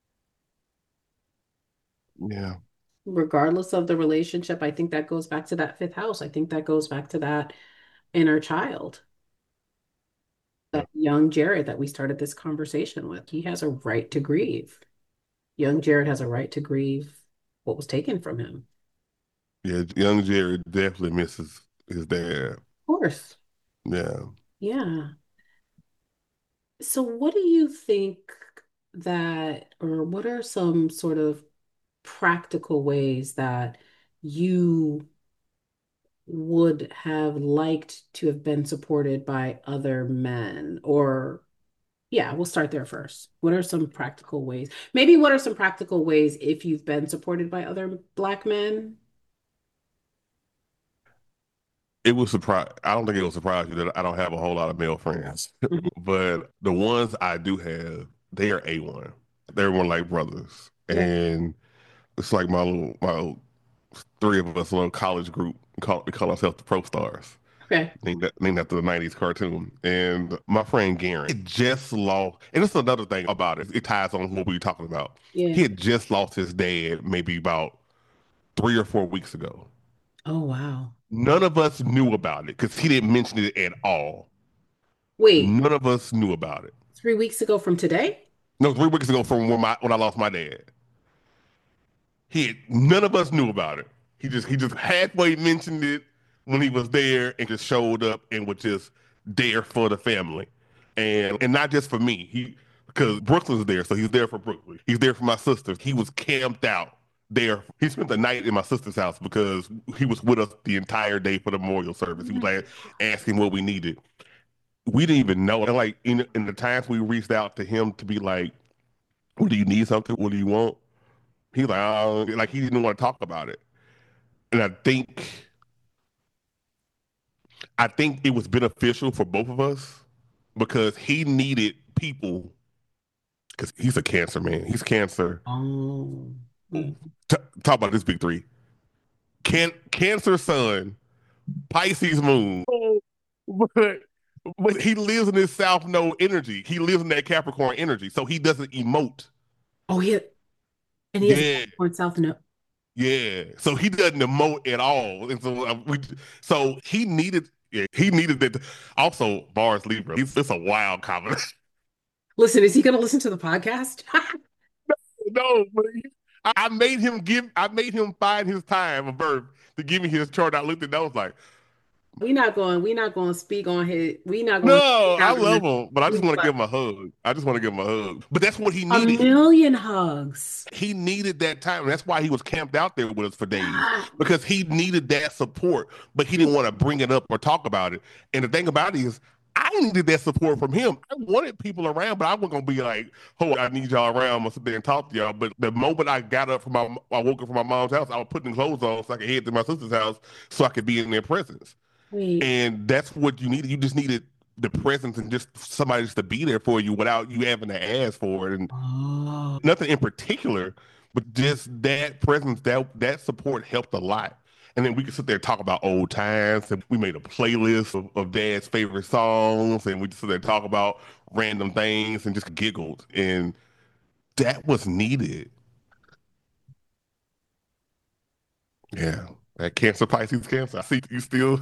[SPEAKER 2] Yeah.
[SPEAKER 3] Regardless of the relationship, I think that goes back to that fifth house. I think that goes back to that inner child,
[SPEAKER 2] Yeah.
[SPEAKER 3] that young Jared that we started this conversation with. He has a right to grieve. Young Jared has a right to grieve what was taken from him.
[SPEAKER 2] Yeah. Young Jared definitely misses his dad.
[SPEAKER 3] Of course.
[SPEAKER 2] Yeah.
[SPEAKER 3] Yeah. So what do you think that, or what are some sort of practical ways that you would have liked to have been supported by other men? Or, yeah, we'll start there first. What are some practical ways? Maybe what are some practical ways if you've been supported by other Black men?
[SPEAKER 2] It was surprise. I don't think it will surprise you that I don't have a whole lot of male friends,
[SPEAKER 3] Mhm.
[SPEAKER 2] but the ones I do have, they are A one. They're more like brothers,
[SPEAKER 3] Yeah.
[SPEAKER 2] and it's like my little my little, three of us little college group. We call we call ourselves the Pro Stars.
[SPEAKER 3] Okay.
[SPEAKER 2] Named, named after the nineties cartoon. And my friend Garen it just lost, and it's another thing about it. It ties on what we were talking about.
[SPEAKER 3] Yeah.
[SPEAKER 2] He had just lost his dad maybe about three or four weeks ago.
[SPEAKER 3] Oh, wow.
[SPEAKER 2] None of us knew about it because he didn't mention it at all.
[SPEAKER 3] Wait,
[SPEAKER 2] None of us knew about it.
[SPEAKER 3] three weeks ago from today?
[SPEAKER 2] No, three weeks ago from when my when I lost my dad. He had, none of us knew about it. He just he just halfway mentioned it when he was there and just showed up and was just there for the family. And and not just for me. He because Brooklyn's there, so he's there for Brooklyn. He's there for my sisters. He was camped out there. He spent the night in my sister's house because he was with us the entire day for the memorial service. He was like asking what we needed. We didn't even know. And like in, in the times we reached out to him to be like, "What do you need something? What do you want?" He like, oh, like he didn't want to talk about it. And I think I think it was beneficial for both of us because he needed people because he's a cancer man. He's cancer.
[SPEAKER 3] Oh.
[SPEAKER 2] T- talk about this big three. Can Cancer sun, Pisces moon. But but he lives in his South Node energy. He lives in that Capricorn energy, so he doesn't emote.
[SPEAKER 3] Oh, yeah. And he has a
[SPEAKER 2] Yeah,
[SPEAKER 3] Capricorn South Node.
[SPEAKER 2] yeah. So he doesn't emote at all, and so uh, we, so he needed, yeah, he needed that. Also, Mars Libra. He's it's a wild combination.
[SPEAKER 3] Listen, is he going to listen to the podcast?
[SPEAKER 2] No, but he, I I made him give. I made him find his time of birth to give me his chart. I looked at that. I was like,
[SPEAKER 3] We not going, we not going to speak on his, we not going to
[SPEAKER 2] no,
[SPEAKER 3] speak
[SPEAKER 2] I
[SPEAKER 3] out in
[SPEAKER 2] love
[SPEAKER 3] the,
[SPEAKER 2] him, but I just want to give him a hug. I just want to give him a hug. But that's what he
[SPEAKER 3] a
[SPEAKER 2] needed. He,
[SPEAKER 3] million hugs.
[SPEAKER 2] he needed that time. And that's why he was camped out there with us for days
[SPEAKER 3] God.
[SPEAKER 2] because he needed that support, but he didn't want to bring it up or talk about it. And the thing about it is, I needed that support from him. I wanted people around, but I wasn't gonna be like, "Oh, I need y'all around. I'm gonna sit there and talk to y'all." But the moment I got up from my, I woke up from my mom's house. I was putting clothes on so I could head to my sister's house so I could be in their presence.
[SPEAKER 3] Wait.
[SPEAKER 2] And that's what you needed. You just needed the presence and just somebody just to be there for you without you having to ask for it. And
[SPEAKER 3] Oh,
[SPEAKER 2] nothing in particular, but just that presence, that that support helped a lot. And then we could sit there and talk about old times. And we made a playlist of, of Dad's favorite songs, and we just sit there and talk about random things and just giggled. And that was needed. Yeah. That Cancer, Pisces, Cancer. I see you still.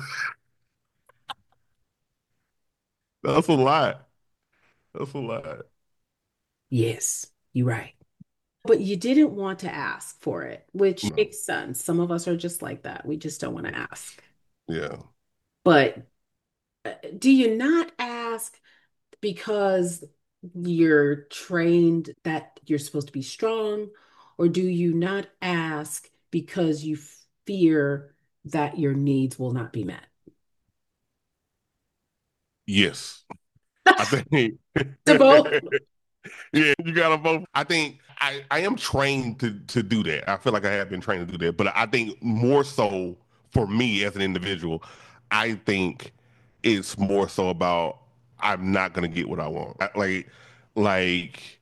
[SPEAKER 2] That's a lot. That's a lot.
[SPEAKER 3] yes, you're right. But you didn't want to ask for it, which
[SPEAKER 2] No.
[SPEAKER 3] makes sense. Some of us are just like that. We just don't want to ask.
[SPEAKER 2] Yeah.
[SPEAKER 3] But uh, do you not ask because you're trained that you're supposed to be strong, or do you not ask because you fear that your needs will not be met?
[SPEAKER 2] Yes. I think.
[SPEAKER 3] To both.
[SPEAKER 2] Yeah, you got them both. I think I, I am trained to to do that. I feel like I have been trained to do that. But I think more so for me as an individual, I think it's more so about I'm not gonna get what I want. I- Like like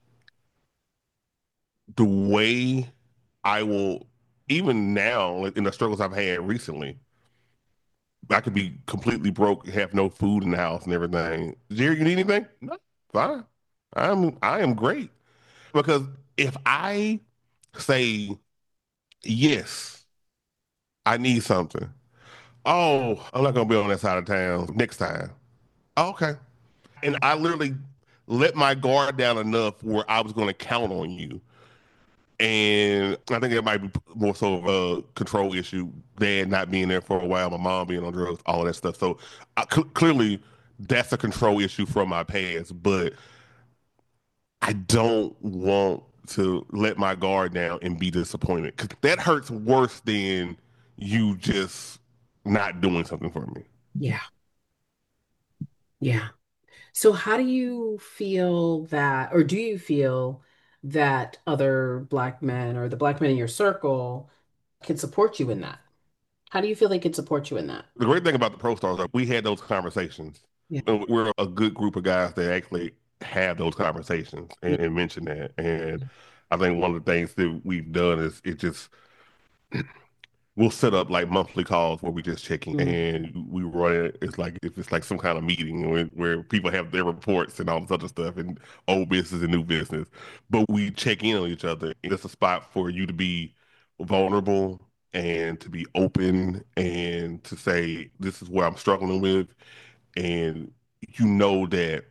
[SPEAKER 2] the way I will even now like, in the struggles I've had recently, I could be completely broke, have no food in the house and everything. Jerry, you need anything? No, fine. I'm I am great. Because if I say, yes, I need something. Oh, I'm not going to be on that side of town next time. Oh, okay. And I literally let my guard down enough where I was going to count on you. And I think it might be more so of a control issue. Dad not being there for a while, my mom being on drugs, all of that stuff. So I, cl- clearly, that's a control issue from my past. But I don't want to let my guard down and be disappointed because that hurts worse than you just not doing something for me.
[SPEAKER 3] Yeah, yeah. So how do you feel that, or do you feel that other black men or the black men in your circle can support you in that? How do you feel they can support you in that?
[SPEAKER 2] The great thing about the Pro Stars, we had those conversations.
[SPEAKER 3] Yeah.
[SPEAKER 2] And we're a good group of guys that actually have those conversations and, and mention that. And I think one of the things that we've done is it just we'll set up like monthly calls where we just checking
[SPEAKER 3] Mm,
[SPEAKER 2] and we run it. It's like if it's like some kind of meeting where, where people have their reports and all this other stuff and old business and new business. But we check in on each other. It's a spot for you to be vulnerable and to be open and to say, this is what I'm struggling with. And you know that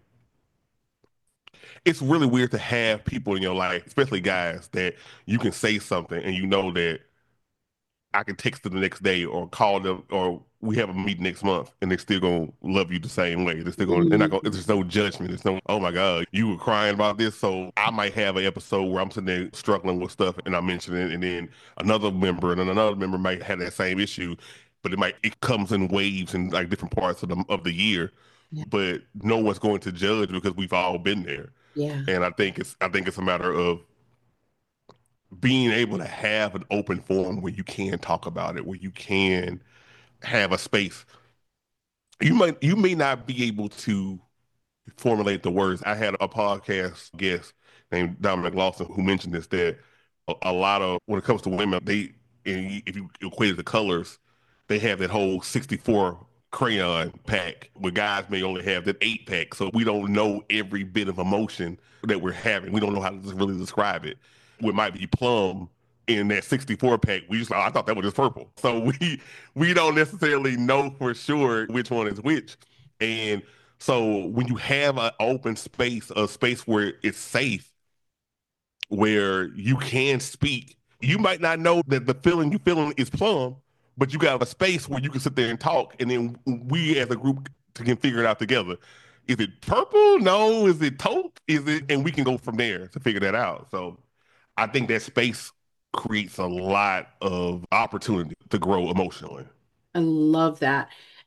[SPEAKER 2] it's really weird to have people in your life, especially guys, that you can say something and you know that I can text them the next day or call them or we have a meeting next month and they're still gonna love you the same way. They're still gonna they're not gonna
[SPEAKER 3] mm,
[SPEAKER 2] there's no judgment. There's no, oh my God, you were crying about this. So I might have an episode where I'm sitting there struggling with stuff and I mention it and then another member and then another member might have that same issue, but it might it comes in waves in like different parts of the of the year.
[SPEAKER 3] yeah,
[SPEAKER 2] But no one's going to judge because we've all been there.
[SPEAKER 3] yeah.
[SPEAKER 2] And I think it's I think it's a matter of being able to have an open forum where you can talk about it, where you can have a space. You might you may not be able to formulate the words. I had a podcast guest named Dominic Lawson who mentioned this that a, a lot of when it comes to women, they and if you equate the colors, they have that whole sixty-four crayon pack where guys may only have that eight pack. So we don't know every bit of emotion that we're having. We don't know how to just really describe it. What might be plum in that sixty-four pack, we just I thought that was just purple. So we we don't necessarily know for sure which one is which. And so when you have an open space, a space where it's safe, where you can speak, you might not know that the feeling you feeling is plum, but you got a space where you can sit there and talk, and then we as a group can figure it out together. Is it purple? No. Is it taupe? Is it? And we can go from there to figure that out. So I think that space creates a lot of opportunity to grow emotionally.
[SPEAKER 3] I love that.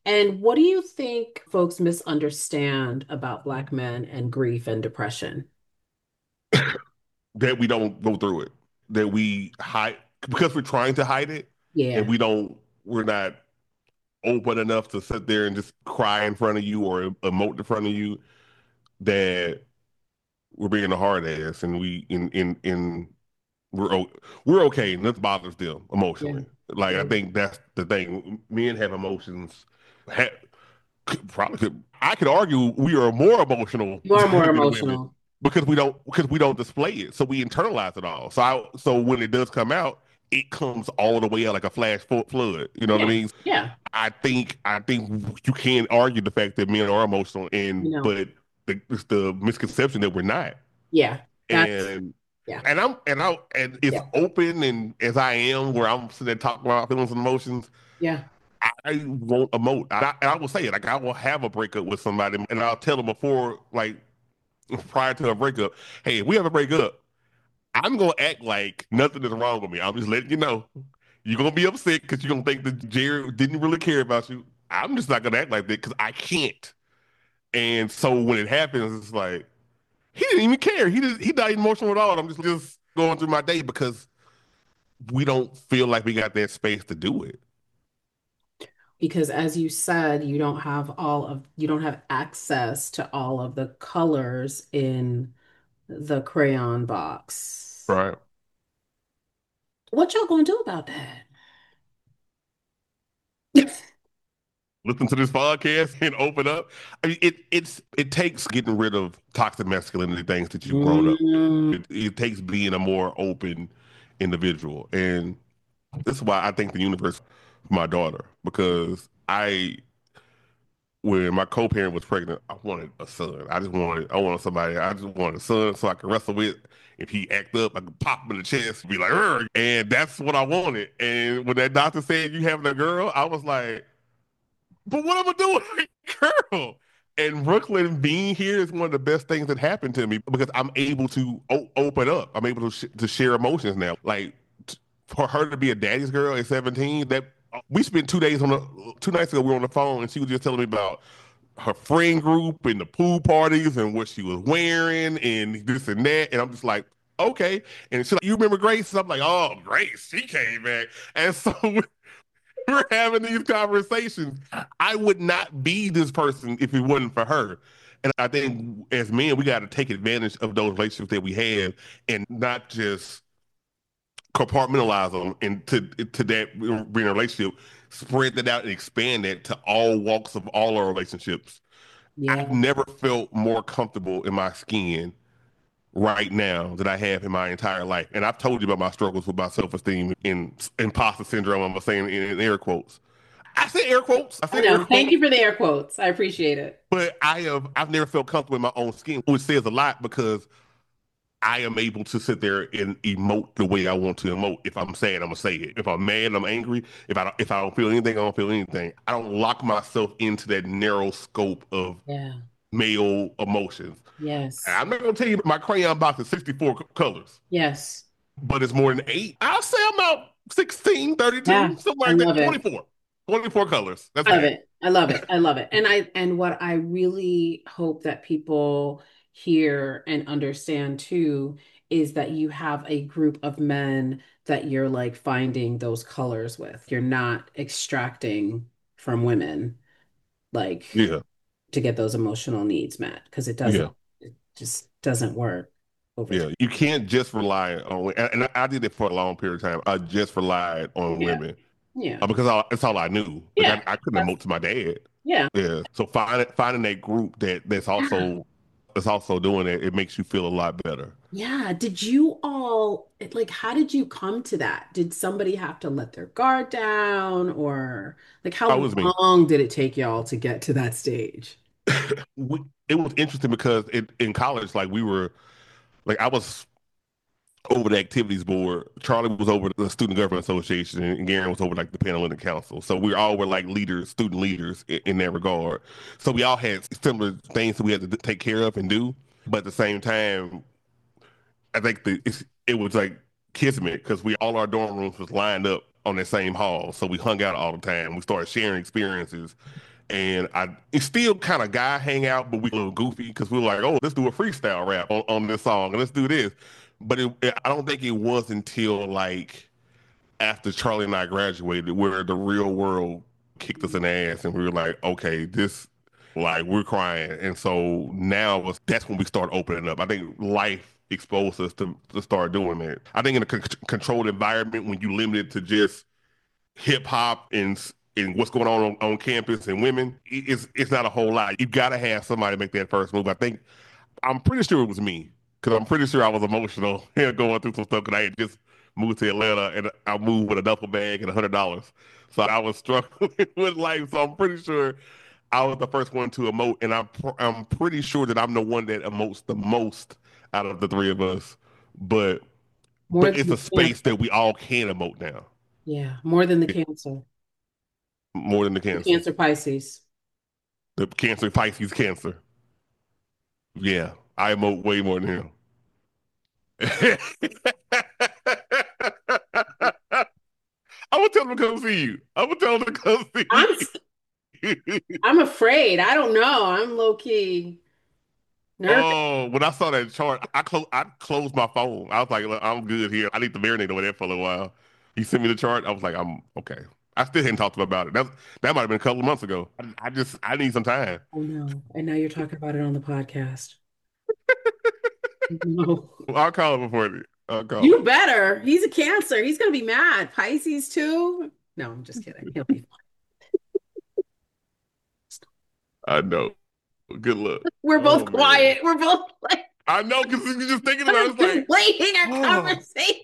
[SPEAKER 3] And what do you think folks misunderstand about Black men and grief and depression?
[SPEAKER 2] That we don't go through it, that we hide because we're trying to hide it, and
[SPEAKER 3] Yeah,
[SPEAKER 2] we don't, we're not open enough to sit there and just cry in front of you or emote in front of you, that we're being a hard ass and we in in in we're we're okay and this bothers them
[SPEAKER 3] yeah,
[SPEAKER 2] emotionally. Like I
[SPEAKER 3] yeah.
[SPEAKER 2] think that's the thing. Men have emotions. Ha Probably could, I could argue we are more emotional
[SPEAKER 3] You are more
[SPEAKER 2] than women
[SPEAKER 3] emotional.
[SPEAKER 2] because we don't because we don't display it, so we internalize it all. So I, so when it does come out, it comes all the way out like a flash flood. You know what I
[SPEAKER 3] Yeah,
[SPEAKER 2] mean?
[SPEAKER 3] yeah.
[SPEAKER 2] I think I think you can't argue the fact that men are emotional, and
[SPEAKER 3] You know,
[SPEAKER 2] but the, it's the misconception that we're not.
[SPEAKER 3] yeah. That's
[SPEAKER 2] And
[SPEAKER 3] yeah,
[SPEAKER 2] and I'm and I and it's
[SPEAKER 3] yeah,
[SPEAKER 2] open and as I am, where I'm sitting there talking about feelings and emotions.
[SPEAKER 3] yeah.
[SPEAKER 2] I won't emote. I, and I will say it. Like I will have a breakup with somebody, and I'll tell them before, like prior to a breakup, hey, if we have a breakup, I'm gonna act like nothing is wrong with me. I'm just letting you know. You're gonna be upset because you're gonna think that Jared didn't really care about you. I'm just not gonna act like that because I can't. And so when it happens, it's like he didn't even care. He didn't. He not emotional at all. I'm just just going through my day because we don't feel like we got that space to do it.
[SPEAKER 3] Because as you said, you don't have all of you don't have access to all of the colors in the crayon box.
[SPEAKER 2] Right.
[SPEAKER 3] What y'all gonna do about that?
[SPEAKER 2] Listen to this podcast and open up. I mean, it it's it takes getting rid of toxic masculinity things that you've grown up with.
[SPEAKER 3] Mm,
[SPEAKER 2] It, it takes being a more open individual, and this is why I think the universe for my daughter because I when my co-parent was pregnant, I wanted a son. I just wanted I wanted somebody. I just wanted a son so I could wrestle with. If he act up, I could pop him in the chest and be like, "Urgh." And that's what I wanted. And when that doctor said you having a girl, I was like. But what am I doing with a girl? And Brooklyn being here is one of the best things that happened to me because I'm able to o- open up. I'm able to sh to share emotions now. Like t for her to be a daddy's girl at seventeen, that we spent two days on the two nights ago we were on the phone and she was just telling me about her friend group and the pool parties and what she was wearing and this and that. And I'm just like, okay. And she's like, you remember Grace? And I'm like, oh, Grace, she came back. And so we're having these conversations. I would not be this person if it wasn't for her. And I think as men, we got to take advantage of those relationships that we have and not just compartmentalize them into to that being a relationship, spread that out and expand that to all walks of all our relationships. I've
[SPEAKER 3] yeah.
[SPEAKER 2] never felt more comfortable in my skin right now that I have in my entire life. And I've told you about my struggles with my self-esteem and imposter syndrome. I'm saying in, in air quotes. I said air quotes. I
[SPEAKER 3] I
[SPEAKER 2] said air
[SPEAKER 3] know. Thank you
[SPEAKER 2] quotes.
[SPEAKER 3] for the air quotes. I appreciate it.
[SPEAKER 2] But I have I've never felt comfortable in my own skin, which says a lot because I am able to sit there and emote the way I want to emote. If I'm sad, I'm gonna say it. If I'm mad, I'm angry. If I don't, if I don't feel anything, I don't feel anything. I don't lock myself into that narrow scope of
[SPEAKER 3] Yeah.
[SPEAKER 2] male emotions.
[SPEAKER 3] Yes.
[SPEAKER 2] I'm not gonna tell you my crayon box is sixty-four colors,
[SPEAKER 3] Yes.
[SPEAKER 2] but it's more than eight. I'll say I'm out sixteen,
[SPEAKER 3] Yeah.
[SPEAKER 2] thirty-two, something
[SPEAKER 3] I
[SPEAKER 2] like that.
[SPEAKER 3] love it.
[SPEAKER 2] twenty-four. twenty-four colors. That's
[SPEAKER 3] I love
[SPEAKER 2] it.
[SPEAKER 3] it. I love it. I love it. And I and what I really hope that people hear and understand too is that you have a group of men that you're like finding those colors with. You're not extracting from women like
[SPEAKER 2] Yeah.
[SPEAKER 3] to get those emotional needs met because it
[SPEAKER 2] Yeah.
[SPEAKER 3] doesn't it just doesn't work over
[SPEAKER 2] Yeah,
[SPEAKER 3] time.
[SPEAKER 2] you can't just rely on, and and I did it for a long period of time. I just relied on
[SPEAKER 3] Yeah.
[SPEAKER 2] women
[SPEAKER 3] Yeah.
[SPEAKER 2] uh, because I, that's all I knew. Like
[SPEAKER 3] Yeah.
[SPEAKER 2] I, I couldn't
[SPEAKER 3] That's
[SPEAKER 2] emote to my dad.
[SPEAKER 3] yeah.
[SPEAKER 2] Yeah, so finding finding that group that that's also that's also doing it, it makes you feel a lot better.
[SPEAKER 3] Yeah. Did you all, like, how did you come to that? Did somebody have to let their guard down, or like,
[SPEAKER 2] I
[SPEAKER 3] how
[SPEAKER 2] was me.
[SPEAKER 3] long did it take y'all to get to that stage?
[SPEAKER 2] We, it was interesting because it, in college, like we were like I was over the activities board. Charlie was over the Student Government Association, and Garen was over like the Panhellenic Council. So we all were like leaders, student leaders in, in that regard. So we all had similar things that we had to take care of and do. But at the same time, I think the it's, it was like kismet because we all our dorm rooms was lined up on that same hall. So we hung out all the time. We started sharing experiences, And I it's still kind of guy hangout, but we a little goofy because we were like, oh, let's do a freestyle rap on, on this song and let's do this. But it, it, I don't think it was until like after Charlie and I graduated where the real world kicked us in the ass and we were like, okay, this like we're crying. And so now was that's when we start opening up. I think life exposed us to, to start doing that. I think in a con controlled environment when you limit it to just hip hop and and what's going on, on on campus and women, it's it's not a whole lot. You got to have somebody make that first move. I think I'm pretty sure it was me because I'm pretty sure I was emotional and going through some stuff because I had just moved to Atlanta and I moved with a duffel bag and a hundred dollars. So I was struggling with life. So I'm pretty sure I was the first one to emote, and I'm pr- I'm pretty sure that I'm the one that emotes the most out of the three of us. But
[SPEAKER 3] More
[SPEAKER 2] but
[SPEAKER 3] than
[SPEAKER 2] it's
[SPEAKER 3] the
[SPEAKER 2] a space
[SPEAKER 3] cancer.
[SPEAKER 2] that we all can emote now,
[SPEAKER 3] Yeah, more than the cancer.
[SPEAKER 2] more than the
[SPEAKER 3] The
[SPEAKER 2] cancer.
[SPEAKER 3] Cancer Pisces.
[SPEAKER 2] The cancer, Pisces, cancer. Yeah, I emote way more than him. I'm gonna tell him to come see you. I'm gonna tell him to come
[SPEAKER 3] I'm
[SPEAKER 2] see you.
[SPEAKER 3] I'm afraid. I don't know. I'm low key nervous.
[SPEAKER 2] Oh, when I saw that chart, I closed I closed my phone. I was like, look, I'm good here. I need to marinate over there for a little while. He sent me the chart. I was like, I'm okay. I still hadn't talked to him about it. That that might have been a couple of months ago. I, I just I need some time.
[SPEAKER 3] Oh no. And now you're talking about it on the podcast. No.
[SPEAKER 2] I'll call him before it. I'll call
[SPEAKER 3] You
[SPEAKER 2] him.
[SPEAKER 3] better. He's a Cancer. He's gonna be mad. Pisces too. No, I'm just kidding. He'll be fine.
[SPEAKER 2] I know. Good luck.
[SPEAKER 3] We're both
[SPEAKER 2] Oh man.
[SPEAKER 3] quiet. We're both like
[SPEAKER 2] I know because you're just thinking about it, it's like,
[SPEAKER 3] contemplating our
[SPEAKER 2] oh,
[SPEAKER 3] conversation.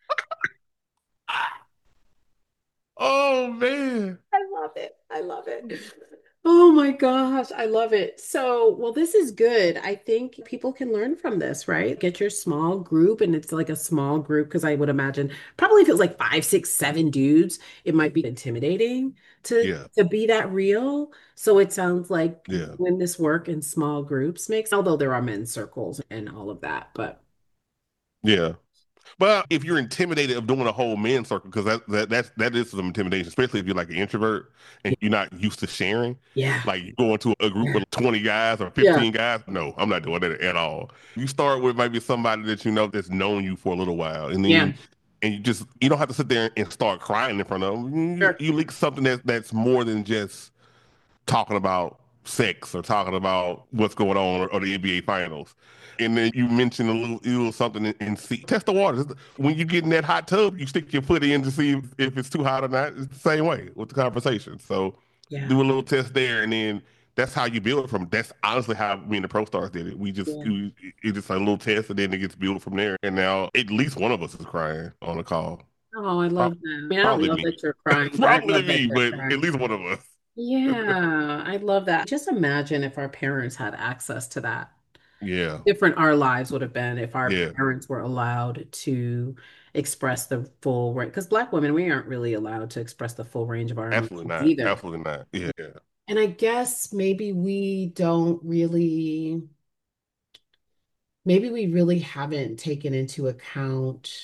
[SPEAKER 2] oh man.
[SPEAKER 3] I love it. I love it. Oh my gosh, I love it. So, well, this is good. I think people can learn from this, right? Get your small group, and it's like a small group because I would imagine probably if it was like five, six, seven dudes, it might be intimidating to
[SPEAKER 2] Yeah.
[SPEAKER 3] to be that real. So it sounds like
[SPEAKER 2] Yeah.
[SPEAKER 3] when this work in small groups makes, although there are men's circles and all of that, but
[SPEAKER 2] Yeah. But if you're intimidated of doing a whole men circle, because that, that that's that is some intimidation, especially if you're like an introvert and you're not used to sharing.
[SPEAKER 3] yeah,
[SPEAKER 2] Like you go into a group
[SPEAKER 3] yeah,
[SPEAKER 2] with twenty guys or
[SPEAKER 3] yeah,
[SPEAKER 2] fifteen guys. No, I'm not doing that at all. You start with maybe somebody that you know that's known you for a little while, and then
[SPEAKER 3] yeah,
[SPEAKER 2] you and you just you don't have to sit there and start crying in front of them. You,
[SPEAKER 3] sure,
[SPEAKER 2] you leak something that's that's more than just talking about sex or talking about what's going on or, or the N B A finals. And then you mentioned a little, little something and, and see, test the waters. When you get in that hot tub, you stick your foot in to see if, if it's too hot or not. It's the same way with the conversation. So
[SPEAKER 3] yeah,
[SPEAKER 2] do a little test there, and then that's how you build from. That's honestly how me and the Pro Stars did it. We just
[SPEAKER 3] yeah.
[SPEAKER 2] it, it's just a little test, and then it gets built from there. And now at least one of us is crying on the call.
[SPEAKER 3] Oh, I
[SPEAKER 2] Pro-
[SPEAKER 3] love that. I mean, I don't
[SPEAKER 2] Probably
[SPEAKER 3] love
[SPEAKER 2] me,
[SPEAKER 3] that you're crying, but I
[SPEAKER 2] probably
[SPEAKER 3] love that
[SPEAKER 2] me,
[SPEAKER 3] you're
[SPEAKER 2] but at
[SPEAKER 3] crying.
[SPEAKER 2] least one of us.
[SPEAKER 3] Yeah, I love that. Just imagine if our parents had access to that.
[SPEAKER 2] Yeah,
[SPEAKER 3] Different our lives would have been if our
[SPEAKER 2] yeah.
[SPEAKER 3] parents were allowed to express the full range. Because Black women, we aren't really allowed to express the full range of our
[SPEAKER 2] Absolutely
[SPEAKER 3] emotions
[SPEAKER 2] not.
[SPEAKER 3] either.
[SPEAKER 2] Absolutely not. Yeah.
[SPEAKER 3] And I guess maybe we don't really, maybe we really haven't taken into account,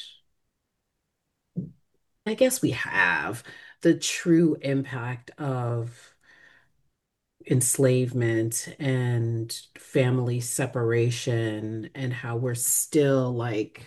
[SPEAKER 3] I guess we have, the true impact of enslavement and family separation and how we're still like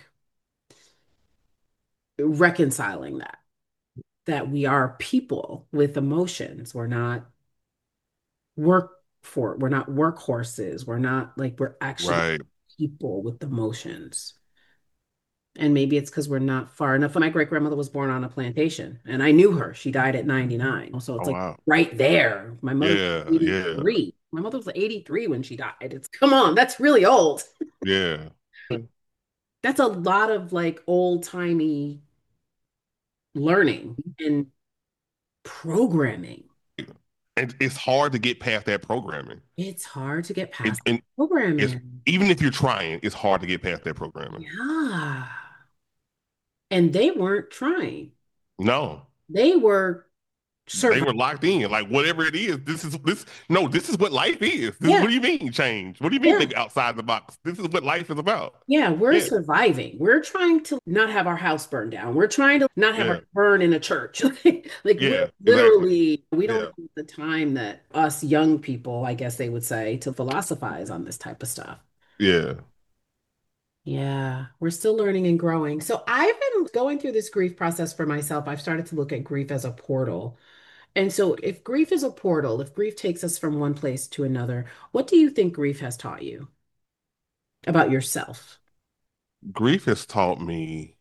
[SPEAKER 3] reconciling that that we are people with emotions. We're not work for we're not workhorses. We're not like we're actually
[SPEAKER 2] Right.
[SPEAKER 3] people with emotions. And maybe it's because we're not far enough. My great grandmother was born on a plantation, and I knew her. She died at ninety-nine. So
[SPEAKER 2] Oh
[SPEAKER 3] it's like
[SPEAKER 2] wow.
[SPEAKER 3] right there. My mother was
[SPEAKER 2] Yeah. Yeah.
[SPEAKER 3] eighty-three. My mother was eighty-three when she died. It's come on, that's really old.
[SPEAKER 2] Yeah.
[SPEAKER 3] That's a lot of like old-timey learning and programming.
[SPEAKER 2] And it's hard to get past that programming.
[SPEAKER 3] It's hard to get
[SPEAKER 2] It,
[SPEAKER 3] past
[SPEAKER 2] and it's
[SPEAKER 3] programming.
[SPEAKER 2] even if you're trying, it's hard to get past that programming.
[SPEAKER 3] Yeah. And they weren't trying.
[SPEAKER 2] No.
[SPEAKER 3] They were.
[SPEAKER 2] They
[SPEAKER 3] survive.
[SPEAKER 2] were locked in. Like whatever it is, this is this. No, this is what life is. This,
[SPEAKER 3] Yeah,
[SPEAKER 2] what do you mean change? What do you mean
[SPEAKER 3] yeah.
[SPEAKER 2] think outside the box? This is what life is about.
[SPEAKER 3] Yeah, we're
[SPEAKER 2] Yeah,
[SPEAKER 3] surviving. We're trying to not have our house burned down. We're trying to not have our
[SPEAKER 2] yeah,
[SPEAKER 3] burn in a church. Like, like we're
[SPEAKER 2] yeah. Exactly.
[SPEAKER 3] literally, we don't
[SPEAKER 2] Yeah,
[SPEAKER 3] have the time that us young people, I guess they would say, to philosophize on this type of stuff.
[SPEAKER 2] yeah.
[SPEAKER 3] Yeah, we're still learning and growing. So I've been going through this grief process for myself. I've started to look at grief as a portal. And so if grief is a portal, if grief takes us from one place to another, what do you think grief has taught you about yourself?
[SPEAKER 2] Grief has taught me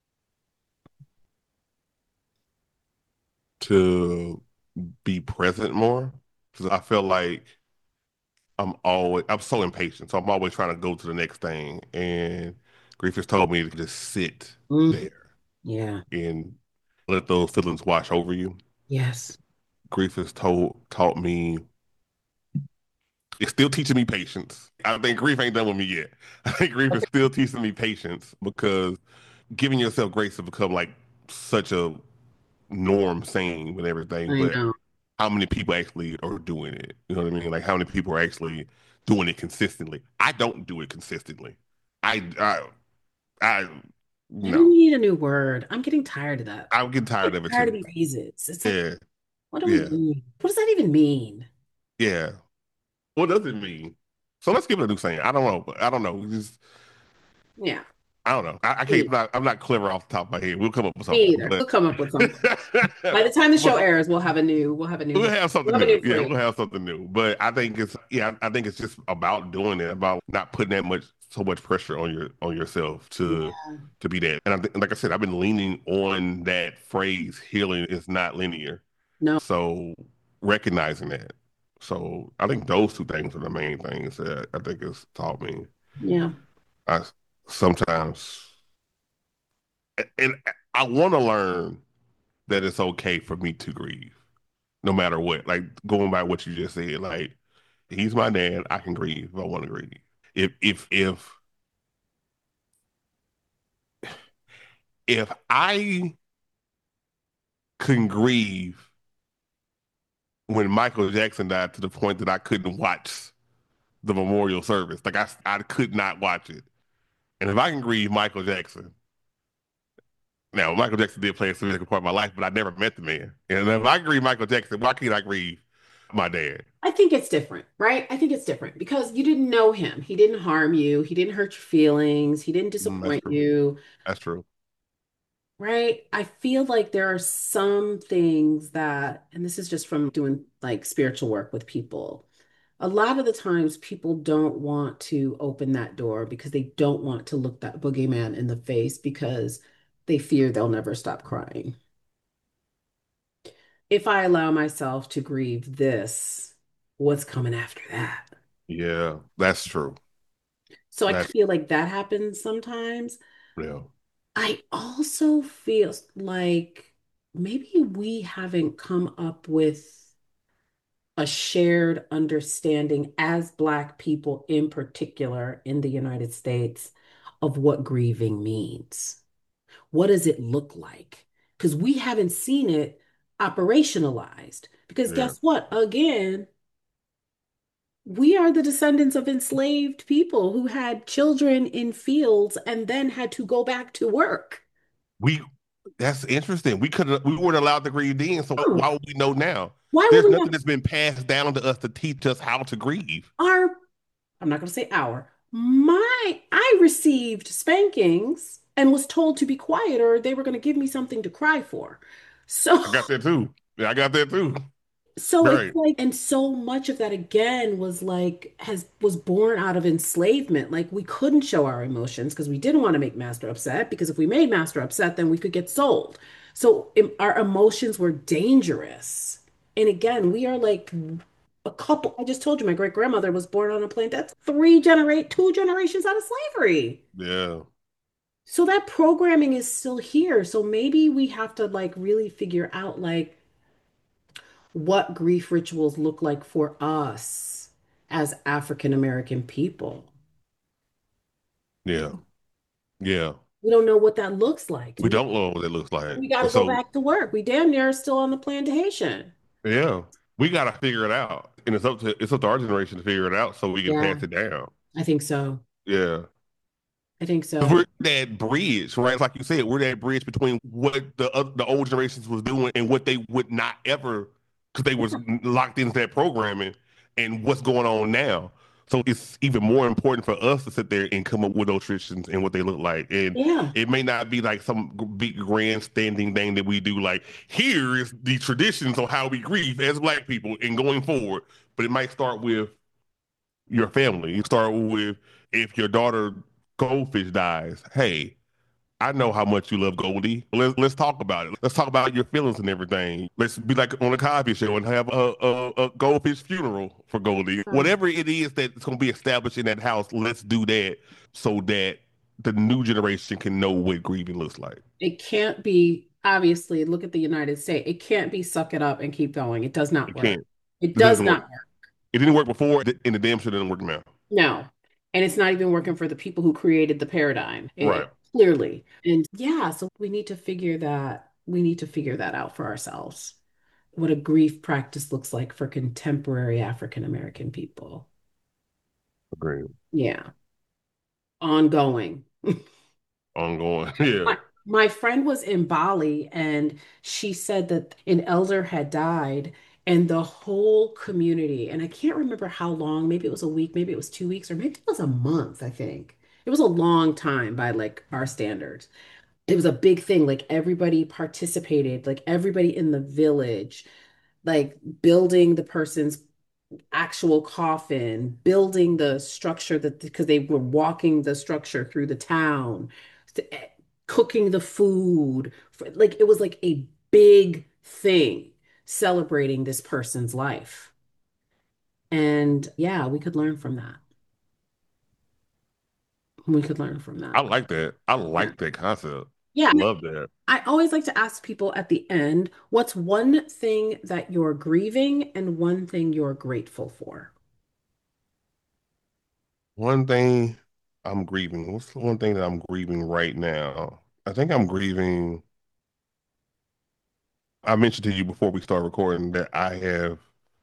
[SPEAKER 2] to be present more because I feel like I'm always I'm so impatient, so I'm always trying to go to the next thing. And grief has told me to just sit
[SPEAKER 3] Mm,
[SPEAKER 2] there
[SPEAKER 3] yeah.
[SPEAKER 2] and let those feelings wash over you.
[SPEAKER 3] Yes.
[SPEAKER 2] Grief has told taught me it's still teaching me patience. I think grief ain't done with me yet. I think grief is
[SPEAKER 3] Okay.
[SPEAKER 2] still teaching me patience because giving yourself grace has become like such a norm saying with everything.
[SPEAKER 3] I
[SPEAKER 2] But
[SPEAKER 3] know.
[SPEAKER 2] how many people actually are doing it? You know what I mean? Like how many people are actually doing it consistently? I don't do it consistently. I I I
[SPEAKER 3] Maybe we
[SPEAKER 2] no.
[SPEAKER 3] need a new word. I'm getting tired of that.
[SPEAKER 2] I'm getting
[SPEAKER 3] I'm
[SPEAKER 2] tired of it
[SPEAKER 3] tired of
[SPEAKER 2] too.
[SPEAKER 3] these phrases. It's like,
[SPEAKER 2] Yeah,
[SPEAKER 3] what do we
[SPEAKER 2] yeah,
[SPEAKER 3] mean? What does that even mean?
[SPEAKER 2] yeah. What does it mean? So let's give it a new saying. I don't know. I don't know. Just
[SPEAKER 3] Yeah,
[SPEAKER 2] I don't know. I, I
[SPEAKER 3] me
[SPEAKER 2] can't. Not, I'm not clever off the top of my head. We'll come up with
[SPEAKER 3] me
[SPEAKER 2] something,
[SPEAKER 3] either.
[SPEAKER 2] but
[SPEAKER 3] We'll come up with something. By the time the show
[SPEAKER 2] but
[SPEAKER 3] airs, we'll have a new, we'll have a new,
[SPEAKER 2] we'll have
[SPEAKER 3] we'll
[SPEAKER 2] something
[SPEAKER 3] have a
[SPEAKER 2] new.
[SPEAKER 3] new
[SPEAKER 2] Yeah,
[SPEAKER 3] phrase.
[SPEAKER 2] we'll have something new. But I think it's yeah. I think it's just about doing it, about not putting that much so much pressure on your on yourself to
[SPEAKER 3] Yeah.
[SPEAKER 2] to be that. And I think, like I said, I've been leaning on that phrase. Healing is not linear.
[SPEAKER 3] No.
[SPEAKER 2] So recognizing that. So I think those two things are the main things that I think has taught me.
[SPEAKER 3] Yeah.
[SPEAKER 2] I sometimes and I want to learn that it's okay for me to grieve, no matter what. Like going by what you just said, like he's my dad, I can grieve if I want to grieve. If if if if I couldn't grieve when Michael Jackson died to the point that I couldn't watch the memorial service, like I I could not watch it. And if I can grieve Michael Jackson, now Michael Jackson did play a significant part of my life, but I never met the man. And if I grieve Michael Jackson, why can't I grieve my dad?
[SPEAKER 3] I think it's different, right? I think it's different because you didn't know him. He didn't harm you. He didn't hurt your feelings. He didn't
[SPEAKER 2] Mm, that's
[SPEAKER 3] disappoint
[SPEAKER 2] true.
[SPEAKER 3] you,
[SPEAKER 2] That's true.
[SPEAKER 3] right? I feel like there are some things that, and this is just from doing like spiritual work with people. A lot of the times people don't want to open that door because they don't want to look that boogeyman in the face because they fear they'll never stop crying. If I allow myself to grieve this, what's coming after that?
[SPEAKER 2] Yeah, that's true.
[SPEAKER 3] So I
[SPEAKER 2] That's
[SPEAKER 3] feel like that happens sometimes.
[SPEAKER 2] real.
[SPEAKER 3] I also feel like maybe we haven't come up with a shared understanding as Black people in particular in the United States of what grieving means. What does it look like? Because we haven't seen it operationalized. Because
[SPEAKER 2] Yeah.
[SPEAKER 3] guess what? Again, we are the descendants of enslaved people who had children in fields and then had to go back to work.
[SPEAKER 2] We that's interesting. We couldn't we weren't allowed to grieve then, so
[SPEAKER 3] Hmm.
[SPEAKER 2] why would we know now?
[SPEAKER 3] Why would
[SPEAKER 2] There's
[SPEAKER 3] we
[SPEAKER 2] nothing
[SPEAKER 3] not?
[SPEAKER 2] that's been passed down to us to teach us how to grieve.
[SPEAKER 3] Our, I'm not going to say our, my, I received spankings and was told to be quiet or they were going to give me something to cry for. So
[SPEAKER 2] I got that too. Yeah, I got that too.
[SPEAKER 3] So it's
[SPEAKER 2] Right.
[SPEAKER 3] like, and so much of that again was like, has was born out of enslavement. Like we couldn't show our emotions because we didn't want to make master upset, because if we made master upset, then we could get sold. So em- our emotions were dangerous. And again, we are like a couple. I just told you my great grandmother was born on a plane. That's three generate two generations out of slavery.
[SPEAKER 2] Yeah.
[SPEAKER 3] So that programming is still here. So maybe we have to like really figure out like what grief rituals look like for us as African American people.
[SPEAKER 2] Yeah. Yeah.
[SPEAKER 3] We don't know what that looks like.
[SPEAKER 2] We
[SPEAKER 3] And we,
[SPEAKER 2] don't know what it looks like.
[SPEAKER 3] we got to go
[SPEAKER 2] So
[SPEAKER 3] back to work. We damn near are still on the plantation.
[SPEAKER 2] yeah, we got to figure it out, and it's up to it's up to our generation to figure it out so we can
[SPEAKER 3] Yeah,
[SPEAKER 2] pass it down.
[SPEAKER 3] I think so.
[SPEAKER 2] Yeah.
[SPEAKER 3] I think
[SPEAKER 2] 'Cause
[SPEAKER 3] so.
[SPEAKER 2] we're that bridge, right? It's like you said, we're that bridge between what the uh, the old generations was doing and what they would not ever, because they was locked into that programming, and what's going on now. So it's even more important for us to sit there and come up with those traditions and what they look like. And
[SPEAKER 3] Yeah.
[SPEAKER 2] it may not be like some big grandstanding thing that we do, like here is the traditions on how we grieve as Black people and going forward. But it might start with your family. You start with, if your daughter Goldfish dies, hey, I know how much you love Goldie. Let's let's talk about it. Let's talk about your feelings and everything. Let's be like on a Cosby Show and have a, a, a Goldfish funeral for Goldie.
[SPEAKER 3] Um,
[SPEAKER 2] Whatever it is that's going to be established in that house, let's do that so that the new generation can know what grieving looks like.
[SPEAKER 3] it can't be, obviously, look at the United States. It can't be suck it up and keep going. It does not
[SPEAKER 2] It
[SPEAKER 3] work.
[SPEAKER 2] can't.
[SPEAKER 3] It
[SPEAKER 2] It
[SPEAKER 3] does
[SPEAKER 2] doesn't
[SPEAKER 3] not
[SPEAKER 2] work.
[SPEAKER 3] work.
[SPEAKER 2] It didn't work before, and the damn sure doesn't work now.
[SPEAKER 3] No. And it's not even working for the people who created the paradigm.
[SPEAKER 2] Right.
[SPEAKER 3] It, clearly. And yeah, so we need to figure that we need to figure that out for ourselves. What a grief practice looks like for contemporary African American people.
[SPEAKER 2] Agreed.
[SPEAKER 3] Yeah. Ongoing.
[SPEAKER 2] Ongoing. Yeah.
[SPEAKER 3] My, my friend was in Bali and she said that an elder had died and the whole community, and I can't remember how long, maybe it was a week, maybe it was two weeks, or maybe it was a month, I think. It was a long time by like our standards. It was a big thing. Like everybody participated, like everybody in the village, like building the person's actual coffin, building the structure that because they were walking the structure through the town, eh, cooking the food. Like it was like a big thing celebrating this person's life. And yeah, we could learn from that. We could learn from
[SPEAKER 2] I
[SPEAKER 3] that.
[SPEAKER 2] like that. I
[SPEAKER 3] Yeah.
[SPEAKER 2] like that concept.
[SPEAKER 3] Yeah.
[SPEAKER 2] Love that.
[SPEAKER 3] I always like to ask people at the end, what's one thing that you're grieving and one thing you're grateful for?
[SPEAKER 2] One thing I'm grieving. What's the one thing that I'm grieving right now? I think I'm grieving. I mentioned to you before we start recording that I have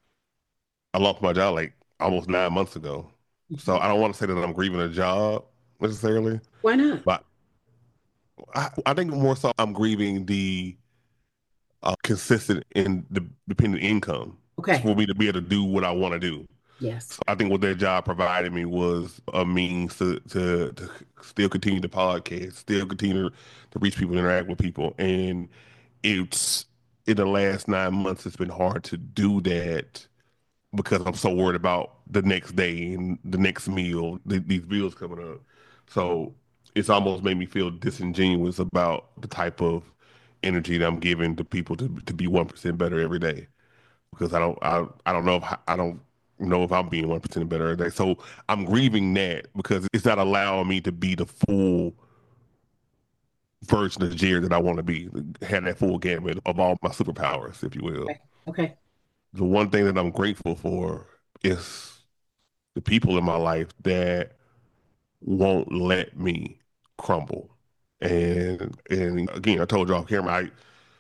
[SPEAKER 2] I lost my job like almost nine months ago. So
[SPEAKER 3] Mhm.
[SPEAKER 2] I don't want to say that I'm grieving a job necessarily,
[SPEAKER 3] Why not?
[SPEAKER 2] but I, I think more so I'm grieving the uh, consistent and the dependent income
[SPEAKER 3] Okay.
[SPEAKER 2] for me to be able to do what I want to do.
[SPEAKER 3] Yes.
[SPEAKER 2] So I think what that job provided me was a means to to, to still continue the podcast, still continue to reach people, interact with people, and it's in the last nine months it's been hard to do that because I'm so worried about the next day and the next meal, th these bills coming up. So it's almost made me feel disingenuous about the type of energy that I'm giving to people to to be one percent better every day because I don't I I don't know if I don't know if I'm being one percent better every day. So I'm grieving that because it's not allowing me to be the full version of Jared that I want to be, have that full gamut of all my superpowers, if you will.
[SPEAKER 3] Okay. Okay.
[SPEAKER 2] The one thing that I'm grateful for is the people in my life that won't let me crumble. And and again, I told you off camera, I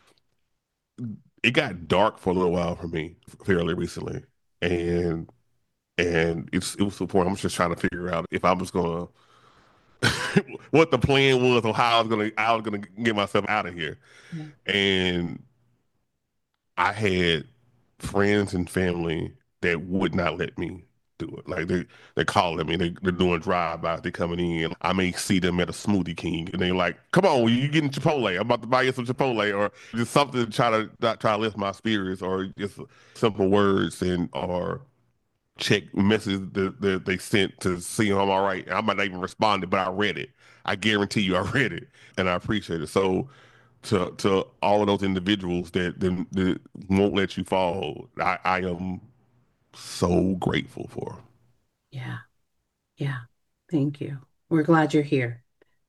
[SPEAKER 2] it got dark for a little while for me fairly recently. And and it's it was to the point I'm just trying to figure out if I was gonna what the plan was or how I was gonna I was gonna get myself out of here.
[SPEAKER 3] Yeah.
[SPEAKER 2] And I had friends and family that would not let me do it. Like they they're calling me, they, they're doing drive-bys, they're coming in. I may see them at a Smoothie King, and they're like, "Come on, you getting Chipotle? I'm about to buy you some Chipotle," or just something to try to not try to lift my spirits, or just simple words and or check messages that, that they sent to see if I'm all right. I might not even respond, but I read it. I guarantee you, I read it, and I appreciate it. So to to all of those individuals that, that, that won't let you fall, I, I am so grateful for.
[SPEAKER 3] Yeah. Yeah. Thank you. We're glad you're here.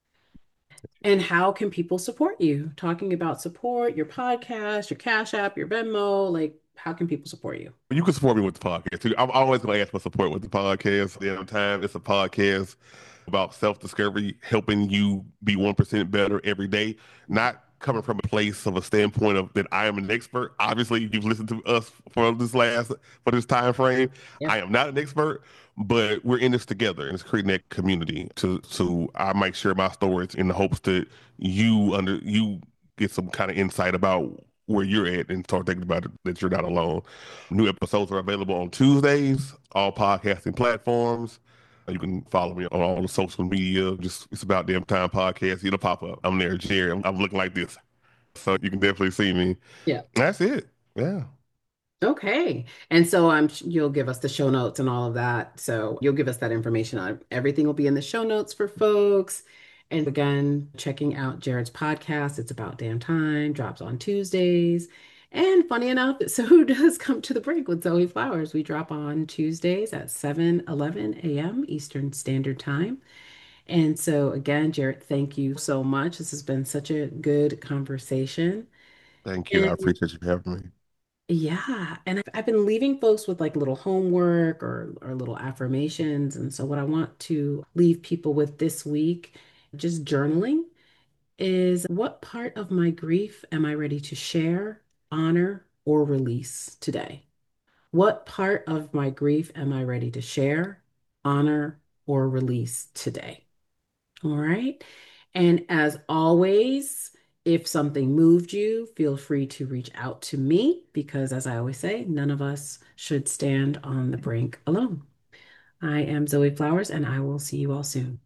[SPEAKER 3] And how can people support you? Talking about support, your podcast, your Cash App, your Venmo, like how can people support you?
[SPEAKER 2] You can support me with the podcast too. I'm always going to ask for support with the podcast. At the end of the time, it's a podcast about self-discovery, helping you be one percent better every day, not coming from a place of a standpoint of that I am an expert. Obviously, you've listened to us for this last for this time frame.
[SPEAKER 3] Yeah.
[SPEAKER 2] I am not an expert, but we're in this together and it's creating that community to so I might share my stories in the hopes that you under you get some kind of insight about where you're at and start thinking about it that you're not alone. New episodes are available on Tuesdays, all podcasting platforms. You can follow me on all the social media. Just it's about damn time podcast. It'll pop up. I'm there, Jerry. I'm, I'm looking like this, so you can definitely see me.
[SPEAKER 3] Yeah.
[SPEAKER 2] That's it. Yeah.
[SPEAKER 3] Okay. And so I'm you'll give us the show notes and all of that. So you'll give us that information on everything will be in the show notes for folks. And again, checking out Jared's podcast. It's about damn time, drops on Tuesdays. And funny enough, so does Come to the Break with Zoe Flowers. We drop on Tuesdays at seven eleven a m Eastern Standard Time. And so again, Jared, thank you so much. This has been such a good conversation.
[SPEAKER 2] Thank you. I
[SPEAKER 3] And
[SPEAKER 2] appreciate you having me.
[SPEAKER 3] yeah, and I've, I've been leaving folks with like little homework or or little affirmations. And so what I want to leave people with this week, just journaling, is what part of my grief am I ready to share, honor, or release today? What part of my grief am I ready to share, honor, or release today? All right. And as always, if something moved you, feel free to reach out to me because, as I always say, none of us should stand on the brink alone. I am Zoe Flowers, and I will see you all soon.